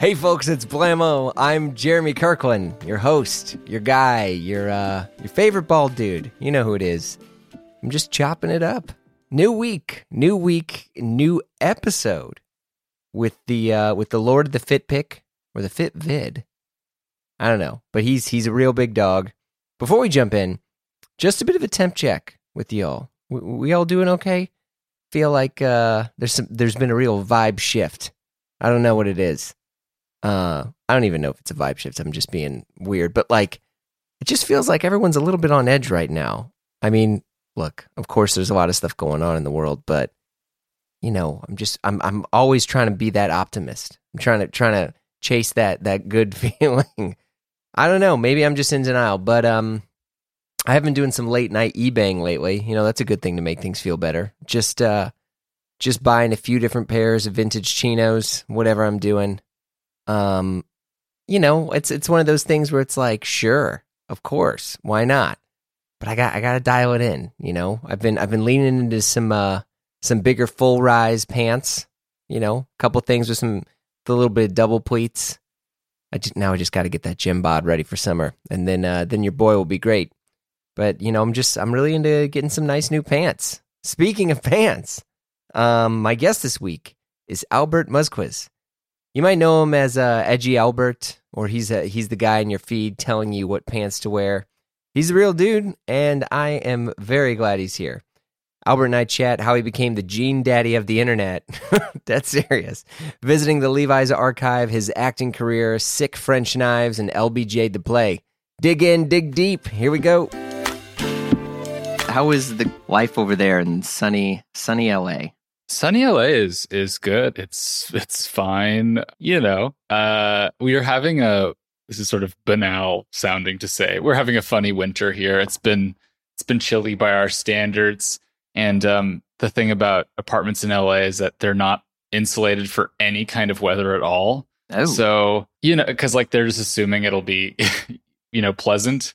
Hey folks, it's Blammo. I'm Jeremy Kirkland, your host, your guy, your favorite bald dude. You know who it is. I'm just chopping it up. New week, new episode with the Lord of the Fit Pick or the Fit Vid. I don't know, but he's a real big dog. Before we jump in, just a bit of a temp check with y'all. We all doing okay? Feel like there's been a real vibe shift. I don't know what it is. I don't even know if it's a vibe shift. I'm just being weird, but like, it just feels like everyone's a little bit on edge right now. I mean, look, of course there's a lot of stuff going on in the world, but you know, I'm always trying to be that optimist. I'm trying to chase that good feeling. I don't know. Maybe I'm just in denial, but I have been doing some late night eBaying lately. You know, that's a good thing to make things feel better. Just buying a few different pairs of vintage chinos, whatever I'm doing. You know, it's one of those things where it's like, sure, of course, why not? But I gotta dial it in. You know, I've been leaning into some bigger full rise pants. You know, a couple things with a little bit of double pleats. I just got to get that gym bod ready for summer, and then your boy will be great. But you know, I'm really into getting some nice new pants. Speaking of pants, my guest this week is Albert Musquiz. You might know him as Edgy Albert, or he's the guy in your feed telling you what pants to wear. He's a real dude, and I am very glad he's here. Albert and I chat how he became the gene daddy of the internet. That's serious. Visiting the Levi's archive, his acting career, sick French knives, and LBJ the play. Dig in, dig deep. Here we go. How is the life over there in sunny LA? Sunny LA is good. It's fine. You know, we are having this is sort of banal sounding to say. We're having a funny winter here. It's been chilly by our standards. And the thing about apartments in LA is that they're not insulated for any kind of weather at all. Oh. So, you know, because like they're just assuming it'll be, you know, pleasant.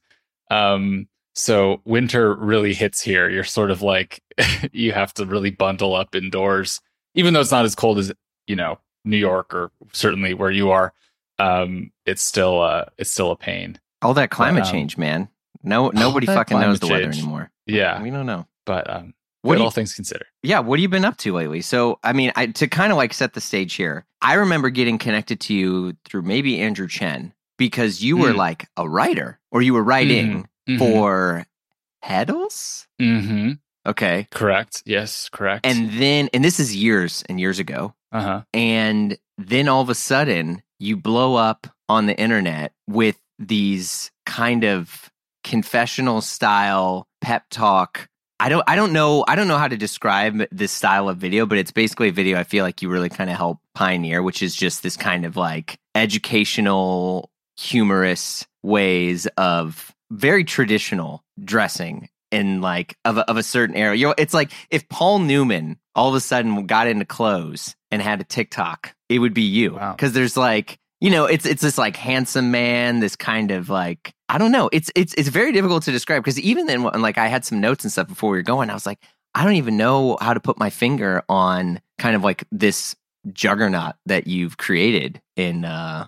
So winter really hits here. You're sort of like, you have to really bundle up indoors, even though it's not as cold as, you know, New York or certainly where you are. It's still a pain. All that climate change, man. Nobody fucking knows the weather anymore. Yeah. We don't know. But what all things considered. Yeah. What have you been up to lately? So, I mean, to kind of like set the stage here, I remember getting connected to you through maybe Andrew Chen because you were like a writer or you were writing for Heddles? Mm-hmm. Okay. Correct. Yes, correct. And this is years and years ago. Uh-huh. And then all of a sudden you blow up on the internet with these kind of confessional style pep talk. I don't know how to describe this style of video, but it's basically a video I feel like you really kind of help pioneer, which is just this kind of like educational, humorous ways of very traditional dressing in like of a certain era. You know, it's like if Paul Newman all of a sudden got into clothes and had a TikTok, it would be you. Wow. Because there's like, you know, it's this like handsome man, this kind of like, I don't know. It's very difficult to describe because even then, like I had some notes and stuff before we were going. I was like, I don't even know how to put my finger on kind of like this juggernaut that you've created in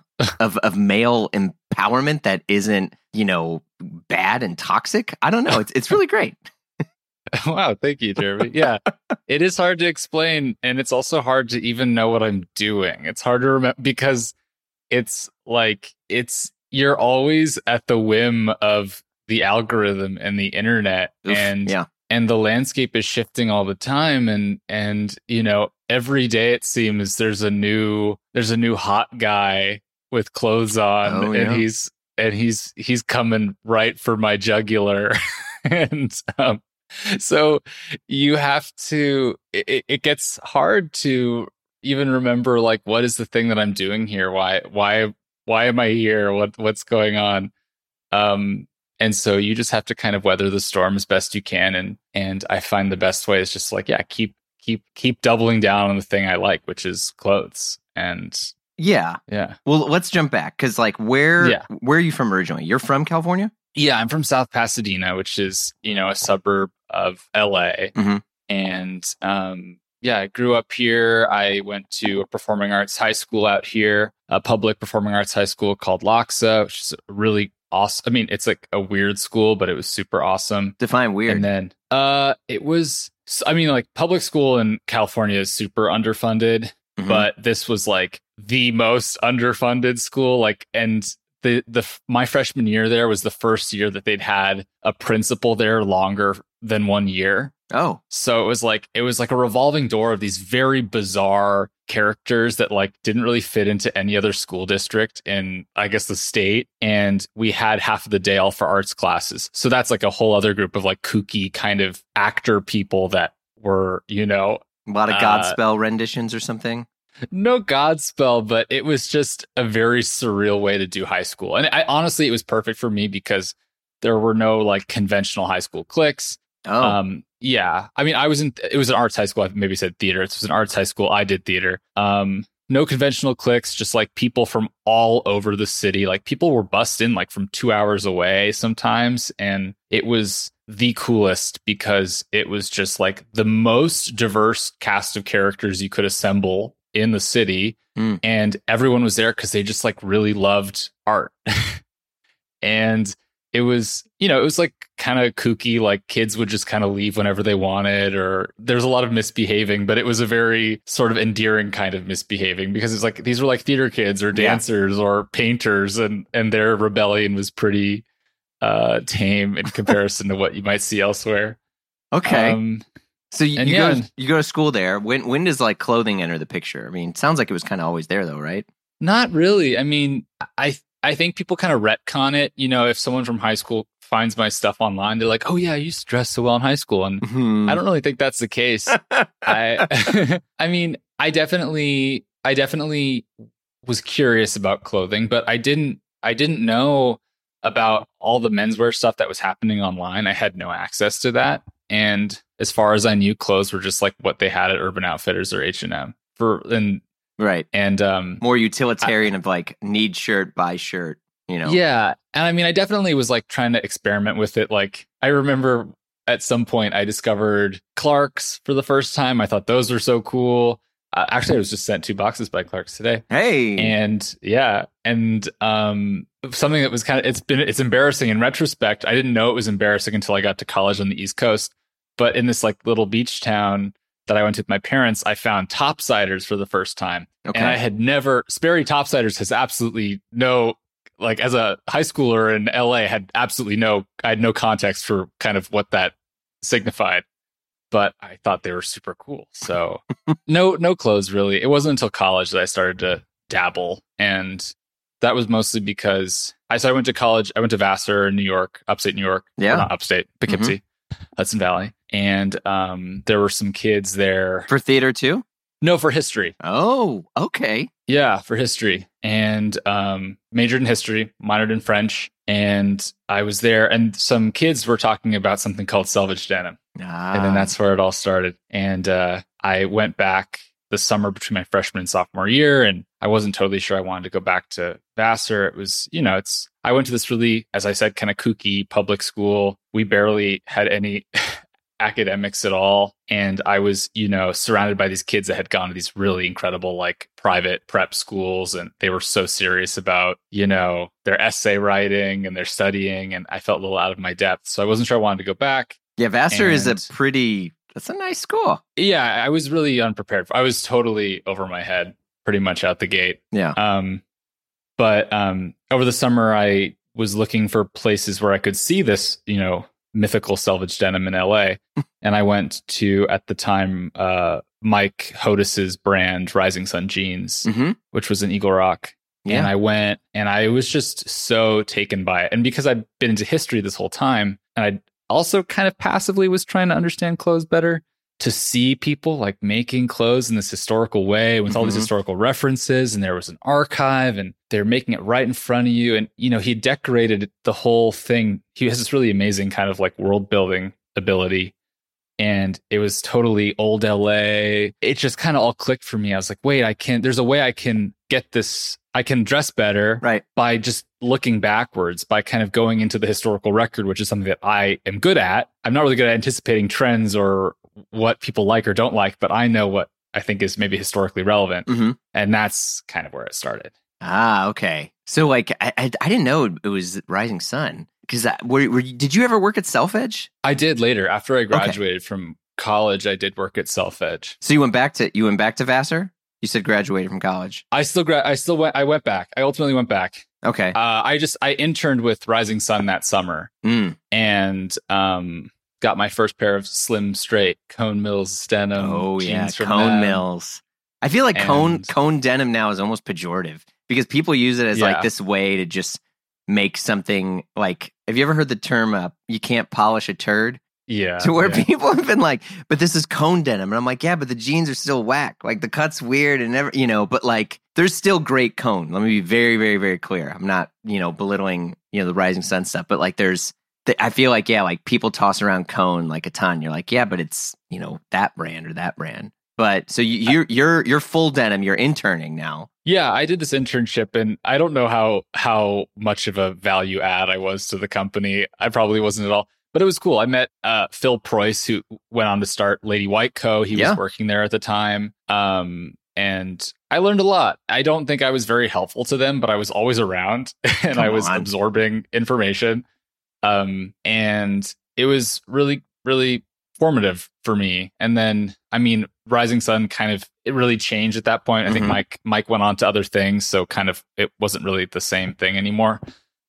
of male empowerment that isn't, you know, bad and toxic. I don't know. It's really great. Wow, thank you, Jeremy. Yeah, it is hard to explain, and it's also hard to even know what I'm doing. It's hard to remember because it's like you're always at the whim of the algorithm and the internet. Oof, and the landscape is shifting all the time, and you know, every day it seems there's a new hot guy with clothes on, and he's coming right for my jugular. And so you have to, it gets hard to even remember like, what is the thing that I'm doing here? Why am I here? What's going on? And so you just have to kind of weather the storm as best you can. And I find the best way is just like, yeah, keep doubling down on the thing I like, which is clothes. And yeah. Well, let's jump back. Cause like where are you from originally? You're from California? Yeah, I'm from South Pasadena, which is, you know, a suburb of LA. Mm-hmm. And I grew up here. I went to a performing arts high school out here, a public performing arts high school called LACHSA, which is really awesome. I mean, it's like a weird school, but it was super awesome. Define weird. And then it was, I mean, like public school in California is super underfunded, but this was like the most underfunded school. Like, and my freshman year there was the first year that they'd had a principal there longer than 1 year. Oh, so it was like a revolving door of these very bizarre characters that like didn't really fit into any other school district in, I guess, the state. And we had half of the day all for arts classes. So that's like a whole other group of like kooky kind of actor people that were, you know, a lot of Godspell renditions or something. No Godspell, but it was just a very surreal way to do high school. And honestly, it was perfect for me because there were no like conventional high school cliques. Oh. Yeah. I mean, it was an arts high school. I maybe said theater. It was an arts high school. I did theater. No conventional cliques, just like people from all over the city. Like people were bussed in like from 2 hours away sometimes. And it was the coolest because it was just like the most diverse cast of characters you could assemble in the city. And everyone was there because they just like really loved art. And it was, you know, it was like kind of kooky, like kids would just kind of leave whenever they wanted, or there's a lot of misbehaving, but it was a very sort of endearing kind of misbehaving because it's like these were like theater kids or dancers or painters, and their rebellion was pretty tame in comparison to what you might see elsewhere. Okay. So you go to school there. When does like clothing enter the picture? I mean, it sounds like it was kind of always there though, right? Not really. I mean, I think people kind of retcon it. You know, if someone from high school finds my stuff online, they're like, oh yeah, I used to dress so well in high school. And I don't really think that's the case. I mean, I definitely was curious about clothing, but I didn't know about all the menswear stuff that was happening online. I had no access to that. And as far as I knew, clothes were just like what they had at Urban Outfitters or H&M. Right. And more utilitarian of like need shirt, buy shirt, you know? Yeah. And I mean, I definitely was like trying to experiment with it. Like I remember at some point I discovered Clarks for the first time. I thought those were so cool. Actually, I was just sent 2 boxes by Clarks today. Hey. And yeah. And something that was it's embarrassing in retrospect. I didn't know it was embarrassing until I got to college on the East Coast. But in this like little beach town that I went to with my parents, I found Topsiders for the first time. Okay. And I had never, Sperry Topsiders has absolutely no, like as a high schooler in LA, I had no context for kind of what that signified, but I thought they were super cool. So no clothes really. It wasn't until college that I started to dabble. And that was mostly because I went to college. I went to Vassar in New York, upstate New York. Yeah. Not upstate, Poughkeepsie, Hudson Valley. And there were some kids there. For theater too? No, for history. Oh, okay. Yeah, for history. And majored in history, minored in French. And I was there, and some kids were talking about something called selvage denim. And then that's where it all started. And I went back the summer between my freshman and sophomore year, and I wasn't totally sure I wanted to go back to Vassar. It was, you know, I went to this really, as I said, kind of kooky public school. We barely had any academics at all. And I was, you know, surrounded by these kids that had gone to these really incredible, like private prep schools. And they were so serious about, you know, their essay writing and their studying. And I felt a little out of my depth. So I wasn't sure I wanted to go back. Yeah, Vassar is that's a nice school. Yeah, I was really unprepared. I was totally over my head pretty much out the gate. Yeah. But over the summer, I was looking for places where I could see this, you know, mythical selvage denim in LA. And I went to, at the time, Mike Hodis's brand, Rising Sun Jeans, which was in Eagle Rock. Yeah. And I went and I was just so taken by it. And because I'd been into history this whole time, and I also kind of passively was trying to understand clothes better, to see people like making clothes in this historical way with all these historical references, and there was an archive and they're making it right in front of you. And, you know, he decorated the whole thing. He has this really amazing kind of like world building ability. And it was totally old LA. It just kind of all clicked for me. I was like, wait, there's a way I can get this. I can dress better by just looking backwards, by kind of going into the historical record, which is something that I am good at. I'm not really good at anticipating trends or what people like or don't like, but I know what I think is maybe historically relevant. Mm-hmm. And that's kind of where it started. Ah, okay. So like, I didn't know it was Rising Sun. Because did you ever work at Self-Edge? I did later. After I graduated from college, I did work at Self-Edge. So you went back to Vassar? You said graduated from college. I went back. I ultimately went back. Okay. I interned with Rising Sun that summer and got my first pair of slim straight Cone Mills denim. Oh yeah, from Cone them. Mills. I feel like cone denim now is almost pejorative because people use it as like this way to just make something like. Have you ever heard the term you can't polish a turd? Yeah. To where people have been like, but this is cone denim. And I'm like, yeah, but the jeans are still whack. Like the cut's weird and never, but like there's still great cone. Let me be very, very, very clear. I'm not, belittling, the Rising Sun stuff, but like I feel like, like people toss around cone like a ton. You're like, yeah, but it's, that brand or that brand. But so you're full denim, you're interning now. Yeah, I did this internship and I don't know how much of a value add I was to the company. I probably wasn't at all. But it was cool. I met Phil Preuss, who went on to start Lady White Co. He was working there at the time. And I learned a lot. I don't think I was very helpful to them, but I was always around and I was absorbing information. And it was really, really formative for me. And then, Rising Sun it really changed at that point. I think Mike went on to other things. So it wasn't really the same thing anymore.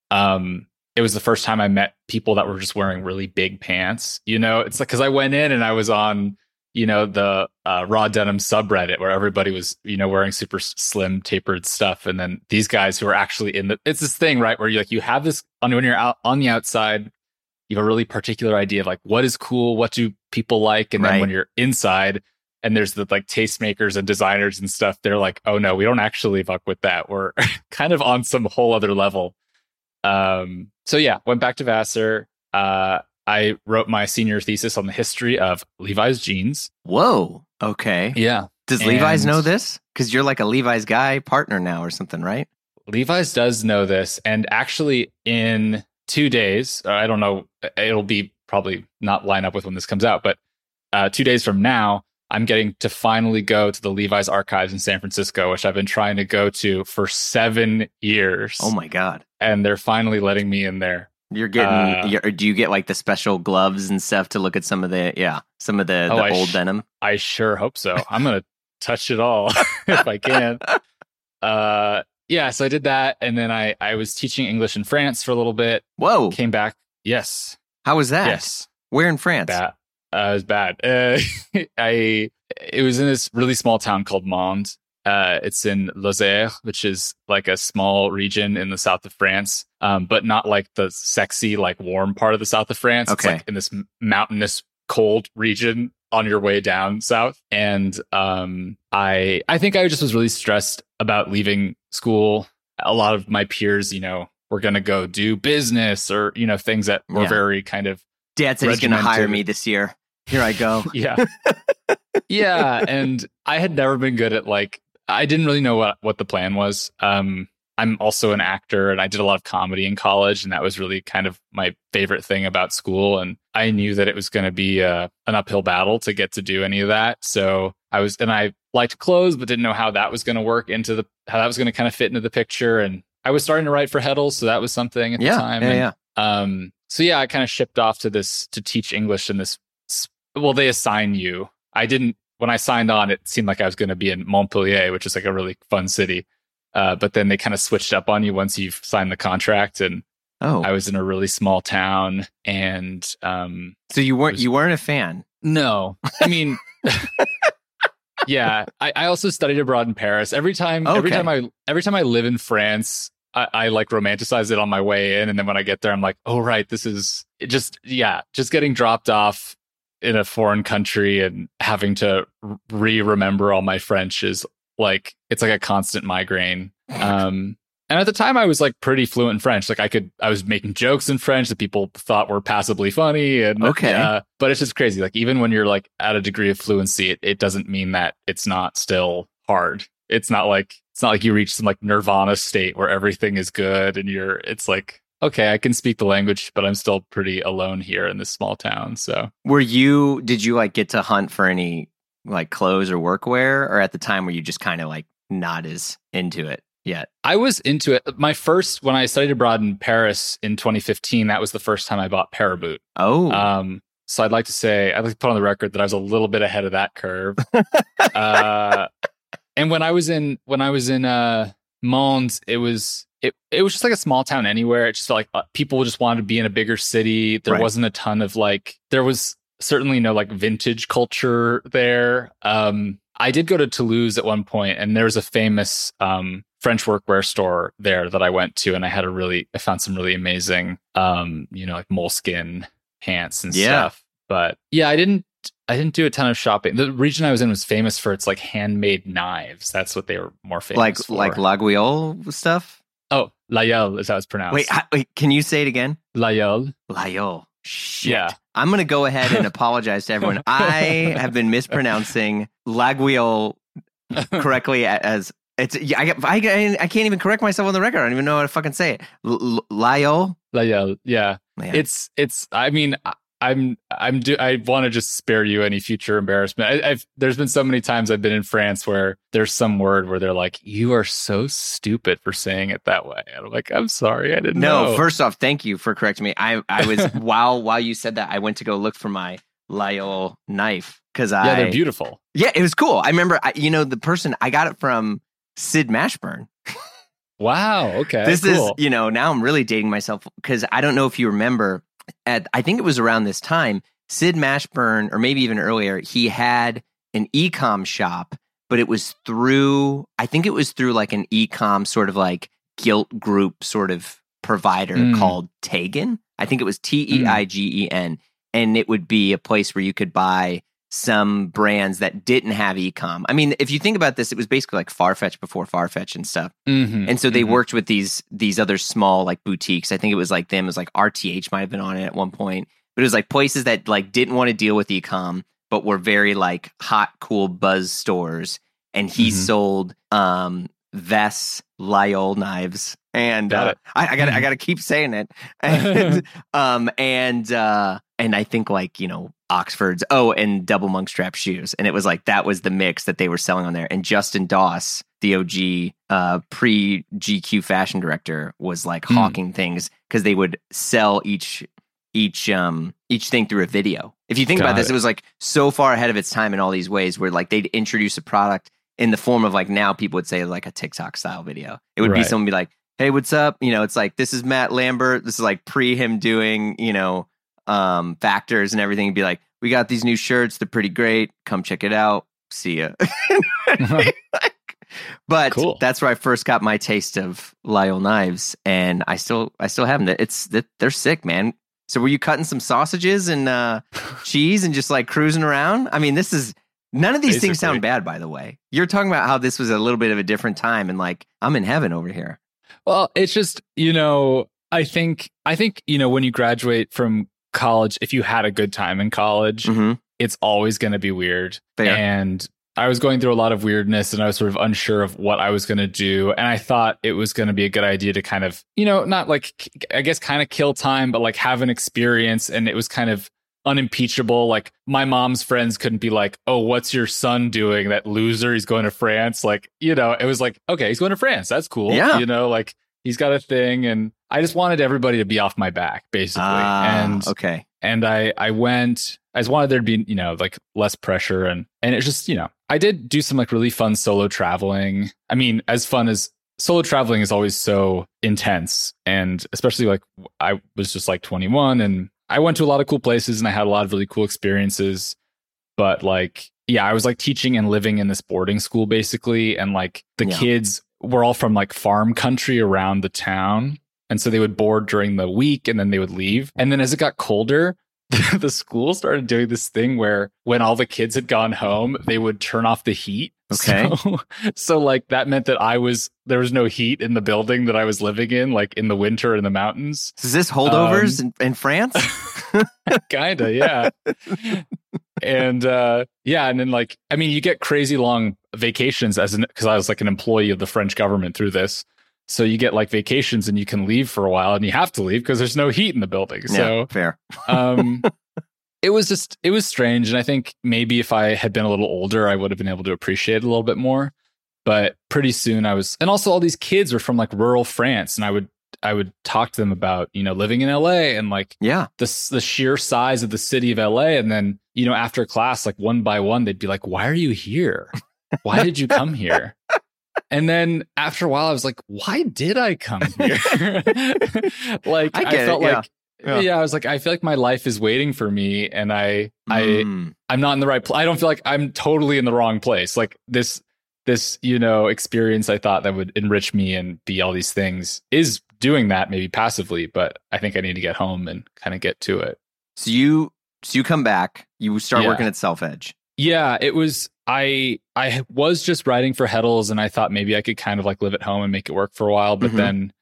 It was the first time I met people that were just wearing really big pants. It's like, because I went in and I was on, the raw denim subreddit where everybody was, wearing super slim tapered stuff. And then these guys who are actually it's this thing, right? Where you have this when you're out on the outside, you have a really particular idea of like, what is cool? What do people like? And then when you're inside and there's the like tastemakers and designers and stuff, they're like, oh no, we don't actually fuck with that. We're kind of on some whole other level. So yeah, went back to Vassar. I wrote my senior thesis on the history of Levi's jeans. Whoa. Okay. Yeah. Does Levi's know this? Because you're like a Levi's guy partner now or something, right? Levi's does know this. And actually in 2 days, I don't know, it'll be probably not line up with when this comes out, but 2 days from now, I'm getting to finally go to the Levi's archives in San Francisco, which I've been trying to go to for 7 years. Oh my God. And they're finally letting me in there. You're getting, do you get like the special gloves and stuff to look at some of the old denim? I sure hope so. I'm going to touch it all if I can. So I did that. And then I was teaching English in France for a little bit. Whoa. Came back. Yes. How was that? Yes. Where in France? Bad. It was bad. It was in this really small town called Mende. It's in Lozère, which is like a small region in the south of France, but not like the sexy, like warm part of the south of France. Okay. It's like in this mountainous, cold region on your way down south. And I think I just was really stressed about leaving school. A lot of my peers, were going to go do business or, things that were very kind of Dad said he's going to hire me this year. Here I go. Yeah. Yeah. And I had never been good at I didn't really know what the plan was. I'm also an actor and I did a lot of comedy in college. And that was really kind of my favorite thing about school. And I knew that it was going to be an uphill battle to get to do any of that. So I liked clothes, but didn't know how that was going to work how that was going to kind of fit into the picture. And I was starting to write for Heddle. So that was something at the time. So yeah, I kind of shipped off to teach English in this. Well, they assign you. When I signed on, it seemed like I was going to be in Montpellier, which is like a really fun city. But then they kind of switched up on you once you've signed the contract. And I was in a really small town. And so you weren't a fan? No. I mean, yeah. I also studied abroad in Paris. Every time I live in France, I like romanticize it on my way in. And then when I get there, I'm like, oh, right, this is just getting dropped off in a foreign country and having to remember all my French is like, it's like a constant migraine. And at the time I was like pretty fluent in French. Like I was making jokes in French that people thought were passably funny. And but it's just crazy. Like even when you're like at a degree of fluency, it doesn't mean that it's not still hard. It's not like you reach some like nirvana state where everything is good and it's like okay, I can speak the language, but I'm still pretty alone here in this small town. So did you like get to hunt for any like clothes or workwear, or at the time were you just kind of like not as into it yet? I was into it. When I studied abroad in Paris in 2015, that was the first time I bought Paraboot. Oh. So I'd like to put on the record that I was a little bit ahead of that curve. And when I was in Mons, it was just like a small town anywhere. It just felt like people just wanted to be in a bigger city. There wasn't a ton of there was certainly no like vintage culture there. I did go to Toulouse at one point, and there was a famous French workwear store there that I went to, and I found some really amazing, like moleskin pants and stuff. But yeah, I didn't do a ton of shopping. The region I was in was famous for its like handmade knives. That's what they were more famous for. Like Laguiole stuff? Oh, Layol is how it's pronounced. Wait, can you say it again? Layol. Shit. Yeah. I'm going to go ahead and apologize to everyone. I have been mispronouncing Laguiole correctly as it's. I can't even correct myself on the record. I don't even know how to fucking say it. Layol. Yeah. Man. It's. I mean, I want to just spare you any future embarrassment. There's been so many times I've been in France where there's some word where they're like, "You are so stupid for saying it that way." And I'm like, "I'm sorry, I didn't know." No, first off, thank you for correcting me. I was while you said that, I went to go look for my Layol knife because they're beautiful. Yeah, it was cool. I remember, the person I got it from, Sid Mashburn. Wow. Okay. This is now I'm really dating myself because I don't know if you remember. I think it was around this time, Sid Mashburn, or maybe even earlier, he had an e-com shop, but it was through like an e-com sort of like guilt group sort of provider called Teigen. I think it was Teigen. And it would be a place where you could buy some brands that didn't have e-com. I mean, if you think about this, it was basically like Farfetch before Farfetch and stuff. Mm-hmm, and so they worked with these other small like boutiques. I think it was like them. It was like RTH might have been on it at one point. But it was like places that like didn't want to deal with e-com, but were very like hot, cool buzz stores. And he sold Vess Layol knives. And I gotta keep saying it. And I think like, Oxfords, and double monk strap shoes. And it was like, that was the mix that they were selling on there. And Justin Doss, the OG pre-GQ fashion director, was like hawking things because they would sell each thing through a video. If you think about this, it was like so far ahead of its time in all these ways where like they'd introduce a product in the form of like, now people would say like a TikTok style video. It would be someone be like, "Hey, what's up?" It's like, this is Matt Lambert. This is like pre him doing, factors and everything. He'd be like, "We got these new shirts. They're pretty great. Come check it out. See ya." But cool. That's where I first got my taste of Layol knives, and I still have them. They're sick, man. So were you cutting some sausages and cheese and just like cruising around? I mean, none of these things sound bad, by the way. You're talking about how this was a little bit of a different time, and like I'm in heaven over here. Well, it's just, I think, when you graduate from college, if you had a good time in college, it's always going to be weird. Fair. And I was going through a lot of weirdness, and I was sort of unsure of what I was going to do. And I thought it was going to be a good idea to kind of, not like, I guess, kind of kill time, but like have an experience. And it was kind of unimpeachable. Like my mom's friends couldn't be like, "Oh, what's your son doing? That loser, he's going to France." Like, it was like, okay, he's going to France. That's cool. Yeah. Like he's got a thing. And I just wanted everybody to be off my back, basically. Okay. And I just wanted there to be, like less pressure. And it's just, I did do some like really fun solo traveling. I mean, as fun as solo traveling is always so intense. And especially like I was just like 21 and I went to a lot of cool places and I had a lot of really cool experiences. But like, yeah, I was like teaching and living in this boarding school basically. And like the kids were all from like farm country around the town. And so they would board during the week and then they would leave. And then as it got colder, the school started doing this thing where when all the kids had gone home, they would turn off the heat. Okay. So like that meant that there was no heat in the building that I was living in, like in the winter in the mountains. Is this holdovers in France? Kinda, yeah. And and then like, I mean, you get crazy long vacations because I was like an employee of the French government through this. so you get like vacations and you can leave for a while, and you have to leave because there's no heat in the building. So fair. It was strange. And I think maybe if I had been a little older, I would have been able to appreciate it a little bit more. But pretty soon and also all these kids were from like rural France, and I would talk to them about, living in LA and like the sheer size of the city of LA. And then, after class, like one by one, they'd be like, why are you here? Why did you come here? And then after a while, I was like, why did I come here? Like, I felt like, I was like, I feel like my life is waiting for me, and I'm not in the right place. I don't feel like I'm totally in the wrong place. Like this, experience I thought that would enrich me and be all these things is doing that maybe passively, but I think I need to get home and kind of get to it. So you come back, you start working at Self Edge. Yeah, it was, I was just writing for Heddles, and I thought maybe I could kind of like live at home and make it work for a while. But then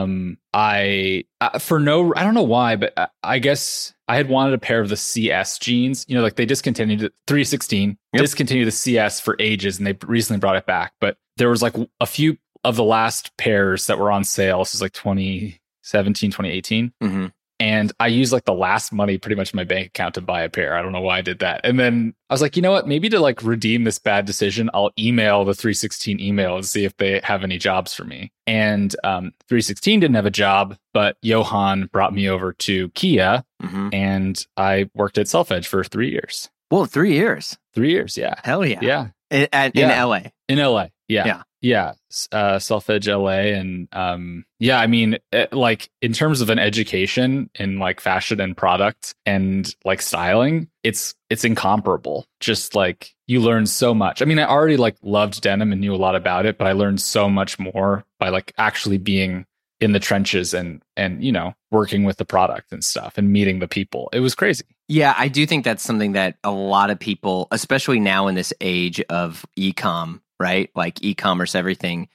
I don't know why, but I guess I had wanted a pair of the CS jeans. Like they discontinued the 316, discontinued the CS for ages, and they recently brought it back. But there was like a few of the last pairs that were on sale. This is like 2017, 2018. And I used like the last money pretty much in my bank account to buy a pair. I don't know why I did that. And then I was like, you know what? Maybe to like redeem this bad decision, I'll email the 316 email and see if they have any jobs for me. And 316 didn't have a job, but Johan brought me over to Kia, and I worked at Self Edge for 3 years. Whoa, 3 years. 3 years, yeah. Hell yeah. Yeah. In LA. In LA, yeah. Self Edge LA, and I mean, like in terms of an education in like fashion and product and like styling, it's incomparable. Just like you learn so much. I mean, I already like loved denim and knew a lot about it, but I learned so much more by like actually being in the trenches and working with the product and stuff and meeting the people. It was crazy. Yeah, I do think that's something that a lot of people, especially now in this age of e-com, right? Like e-commerce, everything.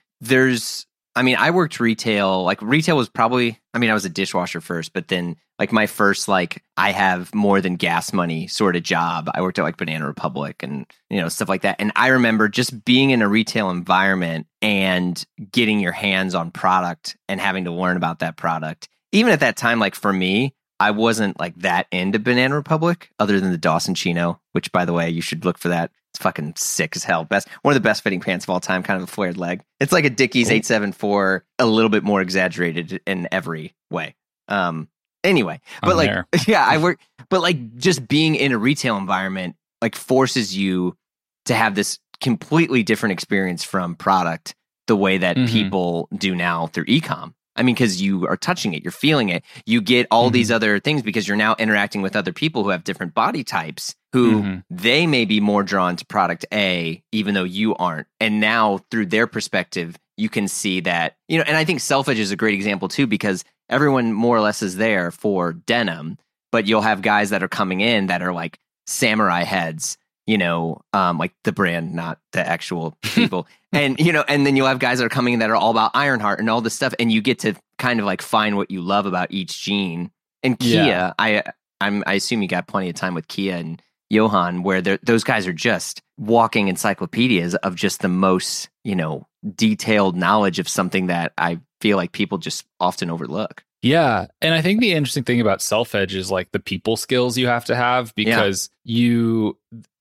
I worked retail. Like retail was probably, I was a dishwasher first, but then like my first, like I have more than gas money sort of job. I worked at like Banana Republic and, stuff like that. And I remember just being in a retail environment and getting your hands on product and having to learn about that product. Even at that time, like for me, I wasn't like that into Banana Republic other than the Dawson Chino, which by the way, you should look for that. It's fucking sick as hell. One of the best fitting pants of all time, kind of a flared leg. It's like a Dickies 874, a little bit more exaggerated in every way. Anyway, but like, I work, but like just being in a retail environment, like forces you to have this completely different experience from product the way that people do now through e-com. Because you are touching it, you're feeling it. You get all these other things because you're now interacting with other people who have different body types, who they may be more drawn to product A, even though you aren't. And now through their perspective, you can see that, and I think Self Edge is a great example too, because everyone more or less is there for denim, but you'll have guys that are coming in that are like samurai heads, like the brand, not the actual people. And, and then you'll have guys that are coming in that are all about Ironheart and all this stuff. And you get to kind of like find what you love about each jean. And Kia, I assume you got plenty of time with Kia and Johan, where those guys are just walking encyclopedias of just the most, detailed knowledge of something that I feel like people just often overlook. Yeah. And I think the interesting thing about Self Edge is like the people skills you have to have, because the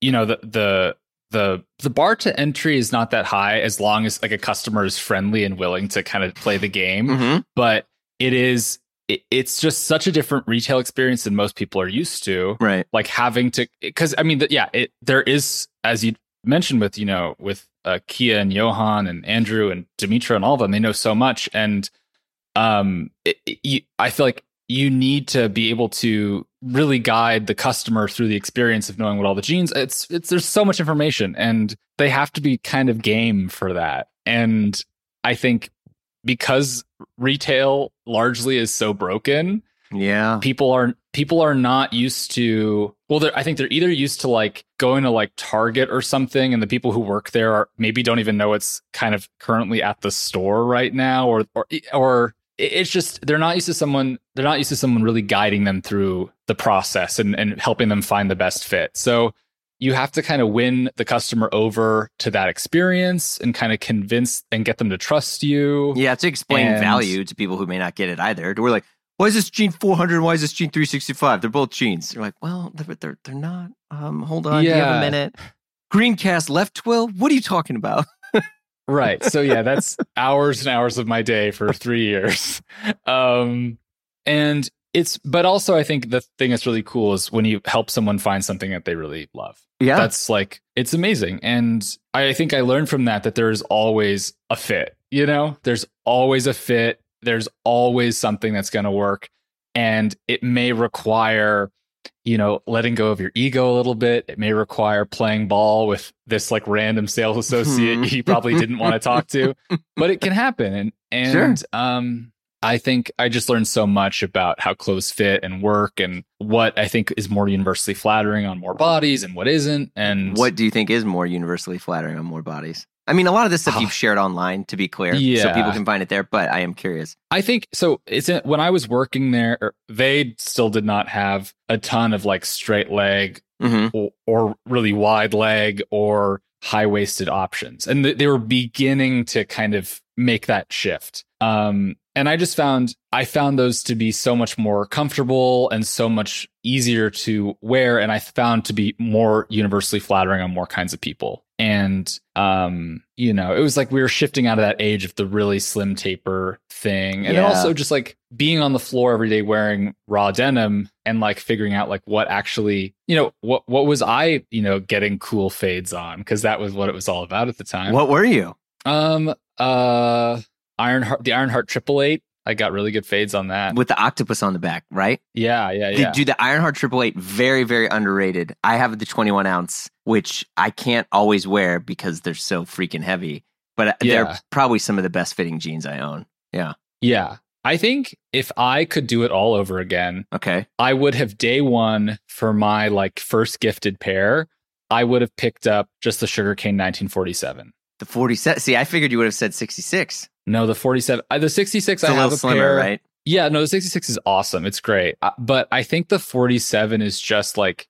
bar to entry is not that high as long as like a customer is friendly and willing to kind of play the game. But it's just such a different retail experience than most people are used to. Right. Like having to, because there is, as you mentioned with Kia and Johan and Andrew and Dimitra and all of them, they know so much. And I feel like you need to be able to really guide the customer through the experience of knowing what all the jeans. There's so much information, and they have to be kind of game for that. And I think because retail largely is so broken, people are not used to. Well, I think they're either used to like going to like Target or something, and the people who work there maybe don't even know it's kind of currently at the store right now, or it's just they're not used to someone really guiding them through the process and helping them find the best fit. So you have to kind of win the customer over to that experience and kind of convince and get them to trust you. Yeah, to explain value to people who may not get it either. We're like, why is this jean 400? Why is this jean 365? They're both jeans. You're like, well, they're not. Hold on, do you have a minute? Green cast left twill? What are you talking about? Right. So yeah, that's hours and hours of my day for 3 years. But also I think the thing that's really cool is when you help someone find something that they really love. Yeah. That's like, it's amazing. And I think I learned from that there's always a fit, there's always a fit. There's always something that's going to work. And it may require, letting go of your ego a little bit. It may require playing ball with this like random sales associate you probably didn't want to talk to, but it can happen. And sure. I think I just learned so much about how clothes fit and work and what I think is more universally flattering on more bodies and what isn't. And what do you think is more universally flattering on more bodies? I mean, a lot of this stuff you've shared online, to be clear, so people can find it there, but I am curious. I think, so when I was working there, they still did not have a ton of like straight leg or really wide leg or high-waisted options. And they were beginning to kind of make that shift. And I just found those to be so much more comfortable and so much easier to wear. And I found to be more universally flattering on more kinds of people. And, it was like we were shifting out of that age of the really slim taper thing. And then also just like being on the floor every day wearing raw denim and like figuring out like what actually, what was I, getting cool fades on? Because that was what it was all about at the time. What were you? Ironheart, the Ironheart 888. I got really good fades on that. With the octopus on the back, right? Yeah. Dude, the Ironheart 888, very, very underrated. I have the 21 ounce, which I can't always wear because they're so freaking heavy. But they're probably some of the best fitting jeans I own. Yeah. Yeah. I think if I could do it all over again, I would have day one for my like first gifted pair, I would have picked up just the Sugarcane 1947. The 47. See, I figured you would have said 66. No, the 47. The 66, it's I have a slimmer, pair. Right? Yeah, no, the 66 is awesome. It's great. But I think the 47 is just like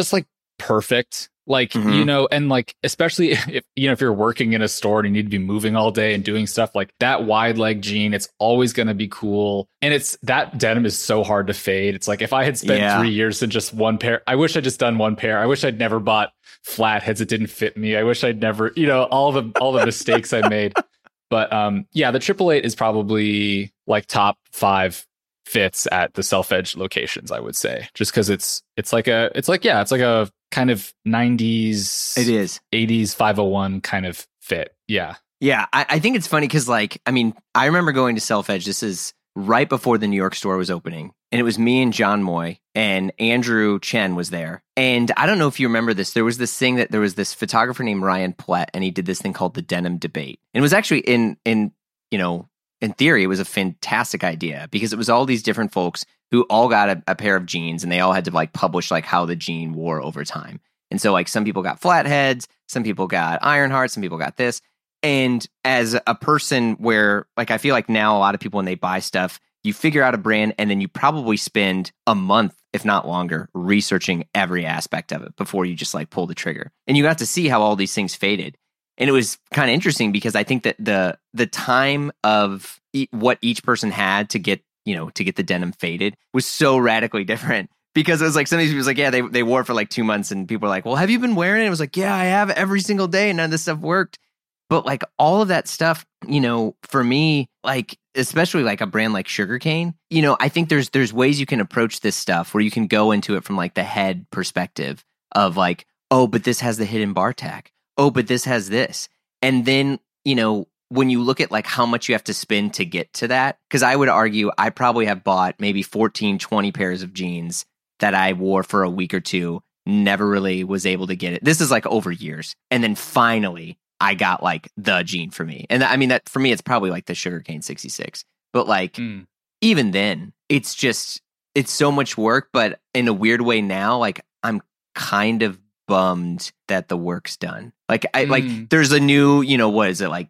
perfect. Like, and like, especially if you're working in a store and you need to be moving all day and doing stuff like that wide leg jean, it's always going to be cool. And that denim is so hard to fade. It's like, if I had spent 3 years in just one pair, I wish I'd just done one pair. I wish I'd never bought flatheads that didn't fit me. I wish I'd never, all the mistakes I made. But the 888 is probably like top 5 fits at the Self-Edge locations, I would say, just because it's like a kind of 90s, it is 80s 501 kind of fit. Yeah. I think it's funny because I remember going to Self-Edge. This is right before the New York store was opening, and it was me and John Moy, and Andrew Chen was there. And I don't know if you remember this. There was this thing there was this photographer named Ryan Plett, and he did this thing called the Denim Debate. And it was actually in theory, it was a fantastic idea because it was all these different folks who all got a pair of jeans, and they all had to like publish like how the jean wore over time. And so like some people got flatheads, some people got Ironheart, some people got this. And as a person where like I feel like now a lot of people when they buy stuff, you figure out a brand and then you probably spend a month, if not longer, researching every aspect of it before you just like pull the trigger. And you got to see how all these things faded. And it was kind of interesting because I think that the time of what each person had to get the denim faded was so radically different. Because it was like some of these people was like, yeah, they wore it for like 2 months, and people were like, well, have you been wearing it? It was like, yeah, I have every single day, and none of this stuff worked. But like all of that stuff, for me, like especially like a brand like Sugarcane, I think there's ways you can approach this stuff where you can go into it from like the head perspective of like, oh, but this has the hidden bar tack. Oh, but this has this. And then, when you look at like how much you have to spend to get to that, because I would argue I probably have bought maybe 14, 20 pairs of jeans that I wore for a week or two, never really was able to get it. This is like over years. And then finally I got like the jean for me. And I mean, that for me, it's probably like the Sugarcane 66. But like, even then, it's so much work. But in a weird way now, like I'm kind of bummed that the work's done. Like like there's a new, what is it like?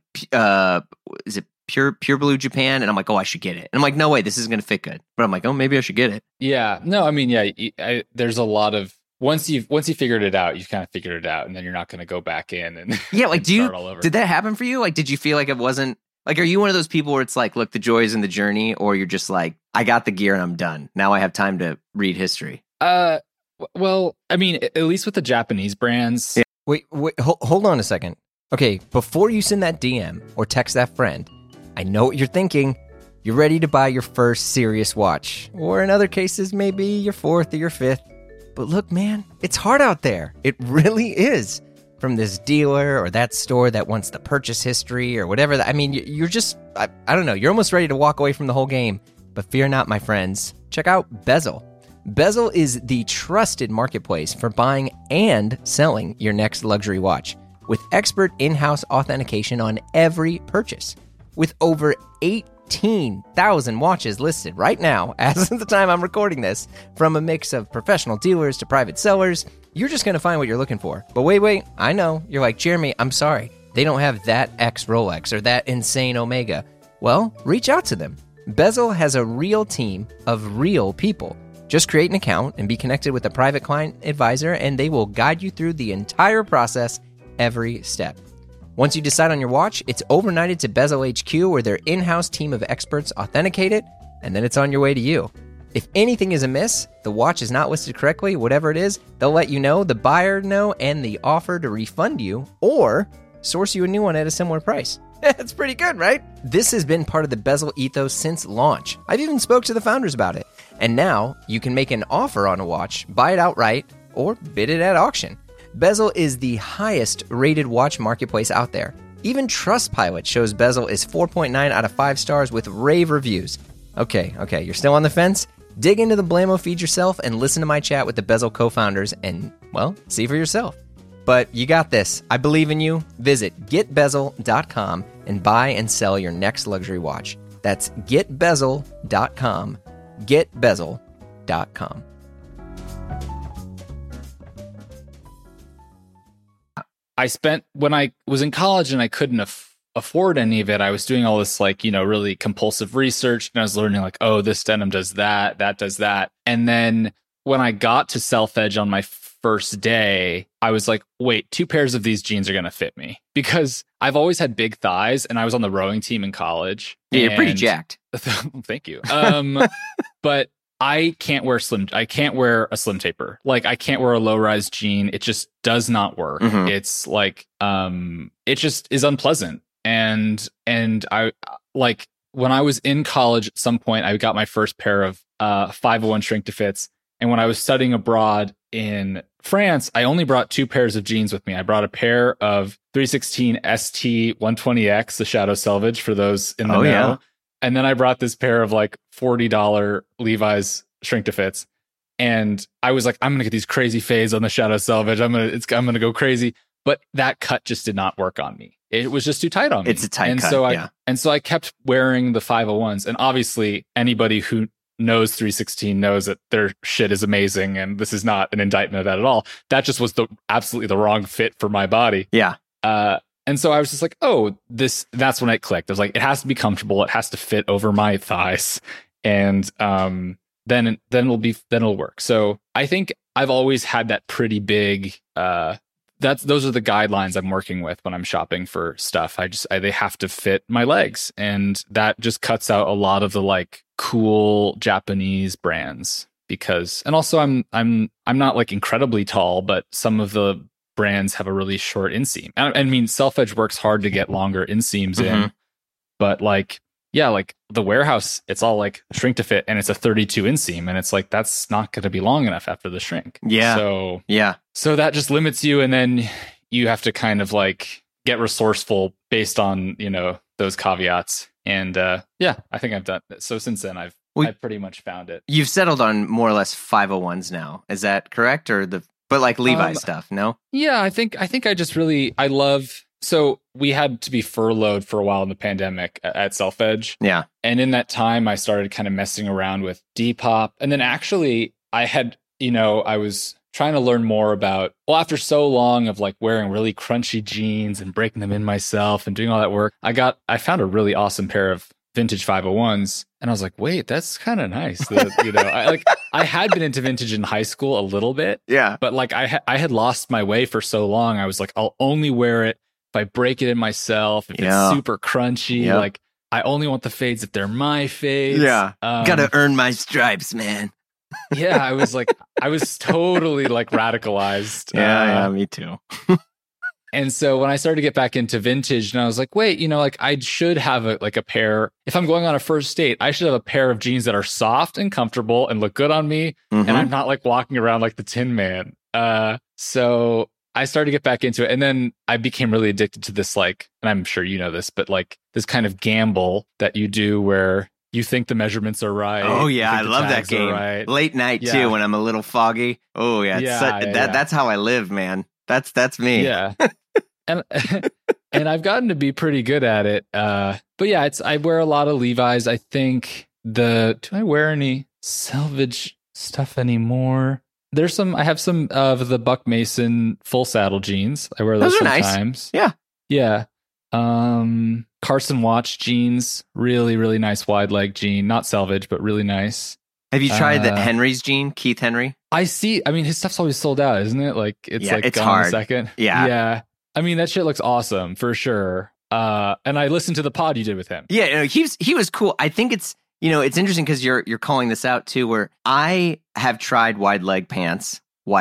Is it Pure Blue Japan? And I'm like, oh, I should get it. And I'm like, no way, this isn't going to fit good. But I'm like, oh, maybe I should get it. Yeah. No, I mean, yeah, there's a lot of once you figured it out, you kind of figured it out, and then you're not going to go back in and yeah. Like, and start all over. Did that happen for you? Like, did you feel like it wasn't like? Are you one of those people where it's like, look, the joy is in the journey, or you're just like, I got the gear and I'm done. Now I have time to read history. Well, I mean, at least with the Japanese brands. Yeah. Wait, hold on a second. Okay, before you send that DM or text that friend, I know what you're thinking. You're ready to buy your first serious watch, or in other cases, maybe your fourth or your fifth. But look, man, it's hard out there. It really is. From this dealer or that store that wants the purchase history or whatever. I mean, you're just, I don't know, you're almost ready to walk away from the whole game. But fear not, my friends. Check out Bezel. Bezel is the trusted marketplace for buying and selling your next luxury watch, with expert in-house authentication on every purchase. With over 18,000 watches listed right now, as of the time I'm recording this, from a mix of professional dealers to private sellers, you're just going to find what you're looking for. But wait, I know. You're like, Jeremy, I'm sorry. They don't have that X Rolex or that insane Omega. Well, reach out to them. Bezel has a real team of real people. Just create an account and be connected with a private client advisor, and they will guide you through the entire process every step. Once you decide on your watch, it's overnighted to Bezel HQ, where their in-house team of experts authenticate it, and then it's on your way to you. If anything is amiss, the watch is not listed correctly, whatever it is, they'll let you know, the buyer know, and the offer to refund you or source you a new one at a similar price. That's pretty good, right? This has been part of the Bezel ethos since launch. I've even spoke to the founders about it. And now you can make an offer on a watch, buy it outright, or bid it at auction. Bezel is the highest rated watch marketplace out there. Even Trustpilot shows Bezel is 4.9 out of 5 stars with rave reviews. Okay, you're still on the fence? Dig into the Blamo feed yourself and listen to my chat with the Bezel co-founders and, well, see for yourself. But you got this. I believe in you. Visit getbezel.com and buy and sell your next luxury watch. That's getbezel.com. Getbezel.com. I spent, when I was in college and I couldn't afford any of it, I was doing all this really compulsive research, and I was learning oh, this denim does that does that. And then when I got to Self Edge on my first day, I was like, wait, 2 pairs of these jeans are going to fit me, because I've always had big thighs and I was on the rowing team in college. Yeah, you're pretty jacked. Thank you. But I can't wear I can't wear a slim taper. I can't wear a low rise jean. It just does not work. Mm-hmm. It's it just is unpleasant. And I when I was in college at some point, I got my first pair of 501 shrink to fits. And when I was studying abroad in France, I only brought 2 pairs of jeans with me. I brought a pair of 316 ST 120X, the Shadow Selvage, for those in the know. Yeah. And then I brought this pair of $40 Levi's shrink to fits. And I was like, I'm going to get these crazy fades on the Shadow Selvage. I'm going to go crazy. But that cut just did not work on me. It was just too tight on me. It's a tight cut. And so I kept wearing the 501s. And obviously anybody who knows 316 knows that their shit is amazing, and this is not an indictment of that at all. That just was absolutely the wrong fit for my body. Yeah. And so I was just like, oh, that's when it clicked. I was like, it has to be comfortable. It has to fit over my thighs. And then it'll work. So I think I've always had that pretty big, those are the guidelines I'm working with when I'm shopping for stuff. They have to fit my legs, and that just cuts out a lot of the cool Japanese brands, and also I'm not incredibly tall, but some of the brands have a really short inseam. I mean, Self Edge works hard to get longer inseams mm-hmm. in, but the Warehouse, it's all shrink to fit, and it's a 32 inseam, and it's that's not going to be long enough after the shrink. Yeah. So that just limits you, and then you have to kind of get resourceful based on those caveats. And I think I've done it. So since then, I've pretty much found it. You've settled on more or less 501s now. Is that correct? Or Levi stuff? No. Yeah, I think I just really love. So we had to be furloughed for a while in the pandemic at Self Edge. Yeah. And in that time, I started kind of messing around with Depop. And then actually I had, I was trying to learn more about, after so long of wearing really crunchy jeans and breaking them in myself and doing all that work, I found a really awesome pair of vintage 501s, and I was like, wait, that's kind of nice. I had been into vintage in high school a little bit, but like I had lost my way for so long. I was like, I'll only wear it if I break it in myself, if it's super crunchy. Like I only want the fades if they're my fades. Gotta earn my stripes, man. I was totally like radicalized. Me too. And so when I started to get back into vintage, and I was like, wait, like I should have a pair. If I'm going on a first date, I should have a pair of jeans that are soft and comfortable and look good on me. And I'm not like walking around like the Tin Man. So I started to get back into it. And then I became really addicted to this, like, and I'm sure you know this, but like this kind of gamble that you do where you think the measurements are right. Oh, yeah. I love that game. Right. Late night, too, when I'm a little foggy. Oh, yeah. That's how I live, man. That's me. Yeah. And I've gotten to be pretty good at it. But yeah, I wear a lot of Levi's. I think do I wear any selvage stuff anymore? I have some of the Buck Mason full saddle jeans. I wear those sometimes. Nice. Yeah. Carson Watch jeans, really, really nice wide leg jean, not selvage, but really nice. Have you tried the Henry's jean, Keith Henry? I mean, his stuff's always sold out, isn't it? Like it's it's gone hard. In a second. Yeah. I mean, that shit looks awesome for sure. And I listened to the pod you did with him. Yeah, he was cool. I think it's interesting because you're calling this out too, where I have tried wider leg pants,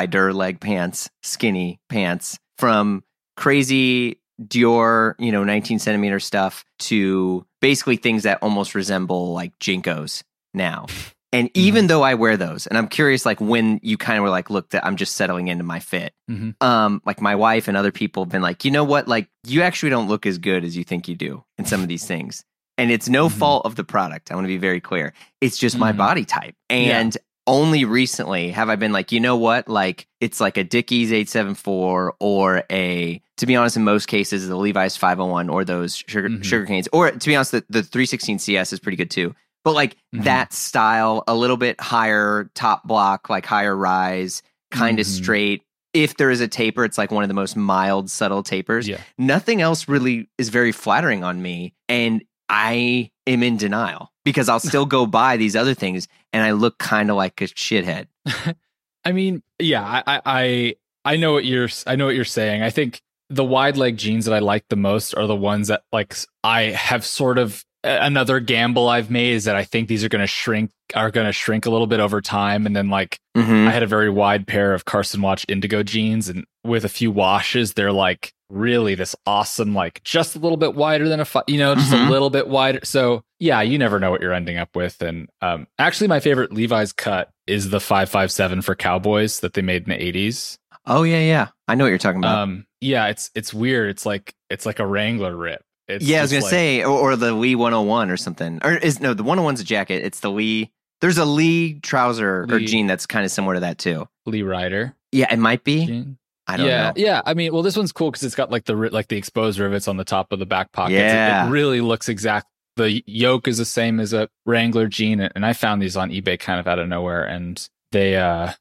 skinny pants, from crazy Dior, 19 centimeter stuff to basically things that almost resemble like Jinkos now. And even though I wear those, and I'm curious, like when you kind of were like, look, I'm just settling into my fit. Like my wife and other people have been like, you know what? Like you actually don't look as good as you think you do in some of these things. And it's no fault of the product. I want to be very clear. It's just my body type. And only recently have I been like, you know what? Like it's like a Dickies 874 or to be honest, in most cases, the Levi's 501 or those sugar canes. Or to be honest, the 316 CS is pretty good too. But like that style, a little bit higher top block, like higher rise, kind of straight. If there is a taper, it's like one of the most mild, subtle tapers. Yeah. Nothing else really is very flattering on me. And I am in denial because I'll still go buy these other things and I look kind of like a shithead. I mean, yeah, I know what you're saying. I think the wide leg jeans that I like the most are the ones that like I have sort of another gamble I've made is that I think these are going to shrink a little bit over time. And then like I had a very wide pair of Carson Watch Indigo jeans, and with a few washes, they're like really this awesome, like just a little bit wider than just a little bit wider. So yeah, you never know what you're ending up with. And actually my favorite Levi's cut is the 557 for Cowboys that they made in the 80s. Oh yeah. I know what you're talking about. Yeah, it's weird. It's like a Wrangler rip. I was going to say, or the Lee 101 or something. The 101's a jacket. It's the Lee. There's a Lee trouser or jean that's kind of similar to that too. Lee Ryder. Yeah, it might be. Jean? I don't know. Yeah. I mean, well, this one's cool because it's got like the exposed rivets on the top of the back pockets. Yeah. It really looks exact. The yoke is the same as a Wrangler jean, and I found these on eBay kind of out of nowhere, and they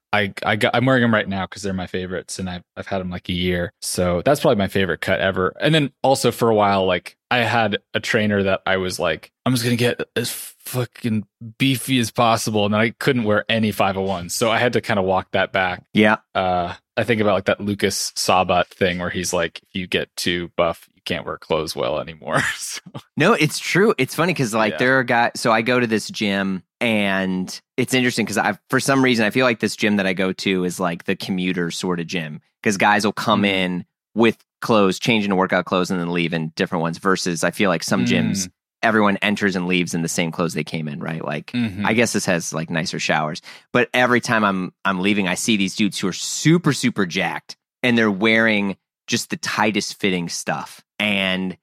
I'm wearing them right now because they're my favorites, and I've had them like a year. So that's probably my favorite cut ever. And then also for a while, like I had a trainer that I was like, I'm just gonna get as fucking beefy as possible, and then I couldn't wear any 501s, so I had to kind of walk that back. Yeah. I think about like that Lucas Sabat thing where he's like, if you get too buff, you can't wear clothes well anymore. So. No, it's true. It's funny because like there are guys. So I go to this gym, and it's interesting because for some reason I feel like this gym that I go to is like the commuter sort of gym because guys will come in with clothes, change into workout clothes, and then leave in different ones. Versus I feel like some gyms, everyone enters and leaves in the same clothes they came in, right? Like I guess this has like nicer showers, but every time I'm leaving, I see these dudes who are super, super jacked, and they're wearing just the tightest fitting stuff, and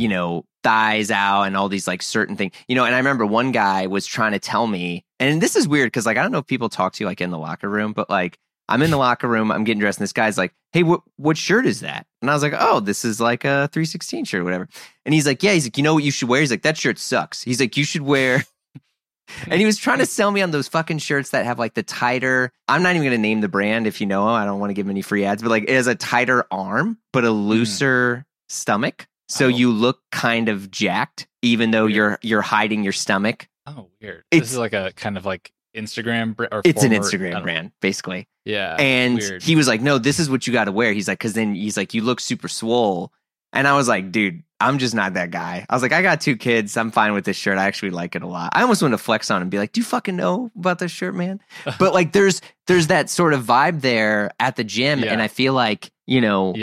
thighs out and all these like certain things, and I remember one guy was trying to tell me, and this is weird because like I don't know if people talk to you like in the locker room, but like I'm in the locker room, I'm getting dressed, and this guy's like, hey, what shirt is that? And I was like, oh, this is like a 316 shirt or whatever. And he's like, yeah, he's like, you know what you should wear? He's like, that shirt sucks. He's like, you should wear. And he was trying to sell me on those fucking shirts that have like the tighter, I'm not even going to name the brand if you know, I don't want to give him any free ads, but like it has a tighter arm, but a looser stomach. So you look kind of jacked, even though you're hiding your stomach. Oh, weird. This is like a kind of like Instagram it's an Instagram brand, basically. Yeah. And weird. He was like, no, this is what you got to wear. He's like, because then he's like, you look super swole. And I was like, dude, I'm just not that guy. I was like, I got 2 kids. I'm fine with this shirt. I actually like it a lot. I almost want to flex on him and be like, do you fucking know about this shirt, man? But like, there's that sort of vibe there at the gym. Yeah. And I feel like, you know,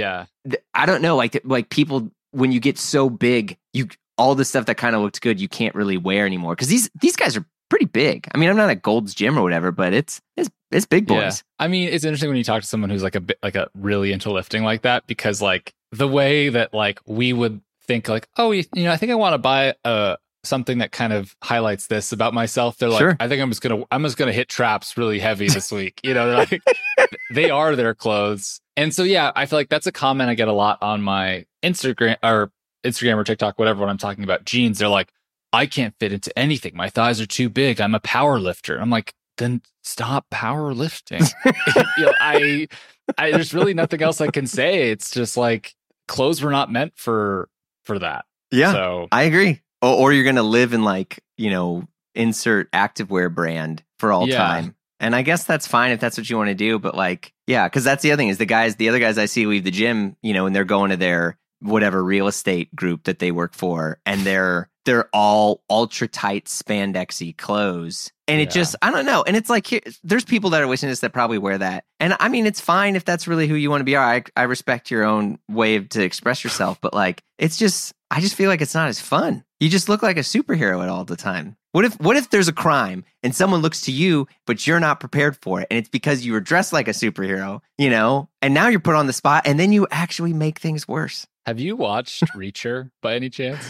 I don't know, like people, when you get so big, all the stuff that kind of looked good, you can't really wear anymore. Because these guys are pretty big. I mean, I'm not at Gold's Gym or whatever, but it's big boys. Yeah. I mean, it's interesting when you talk to someone who's like a really into lifting like that, because like the way that like we would think like, oh, you know, I think I want to buy something that kind of highlights this about myself. They're like, I think I'm just gonna hit traps really heavy this week. You know, they're like, they are their clothes. And so yeah, I feel like that's a comment I get a lot on my Instagram or TikTok, whatever, when I'm talking about jeans. They're like, I can't fit into anything. My thighs are too big. I'm a power lifter. I'm like, then stop power lifting. You know, there's really nothing else I can say. It's just like clothes were not meant for that. Yeah, so I agree. Or you're gonna live in like, you know, insert activewear brand for all time. And I guess that's fine if that's what you want to do. But like, yeah, because that's the other thing is the other guys I see leave the gym, you know, and they're going to their whatever real estate group that they work for, and they're all ultra tight spandexy clothes. And it just, I don't know. And it's like, there's people that are listening to this that probably wear that. And I mean, it's fine if that's really who you want to be. I respect your own way to express yourself, but like, it's just, I just feel like it's not as fun. You just look like a superhero at all the time. What if there's a crime and someone looks to you, but you're not prepared for it? And it's because you were dressed like a superhero, you know, and now you're put on the spot and then you actually make things worse. Have you watched Reacher by any chance?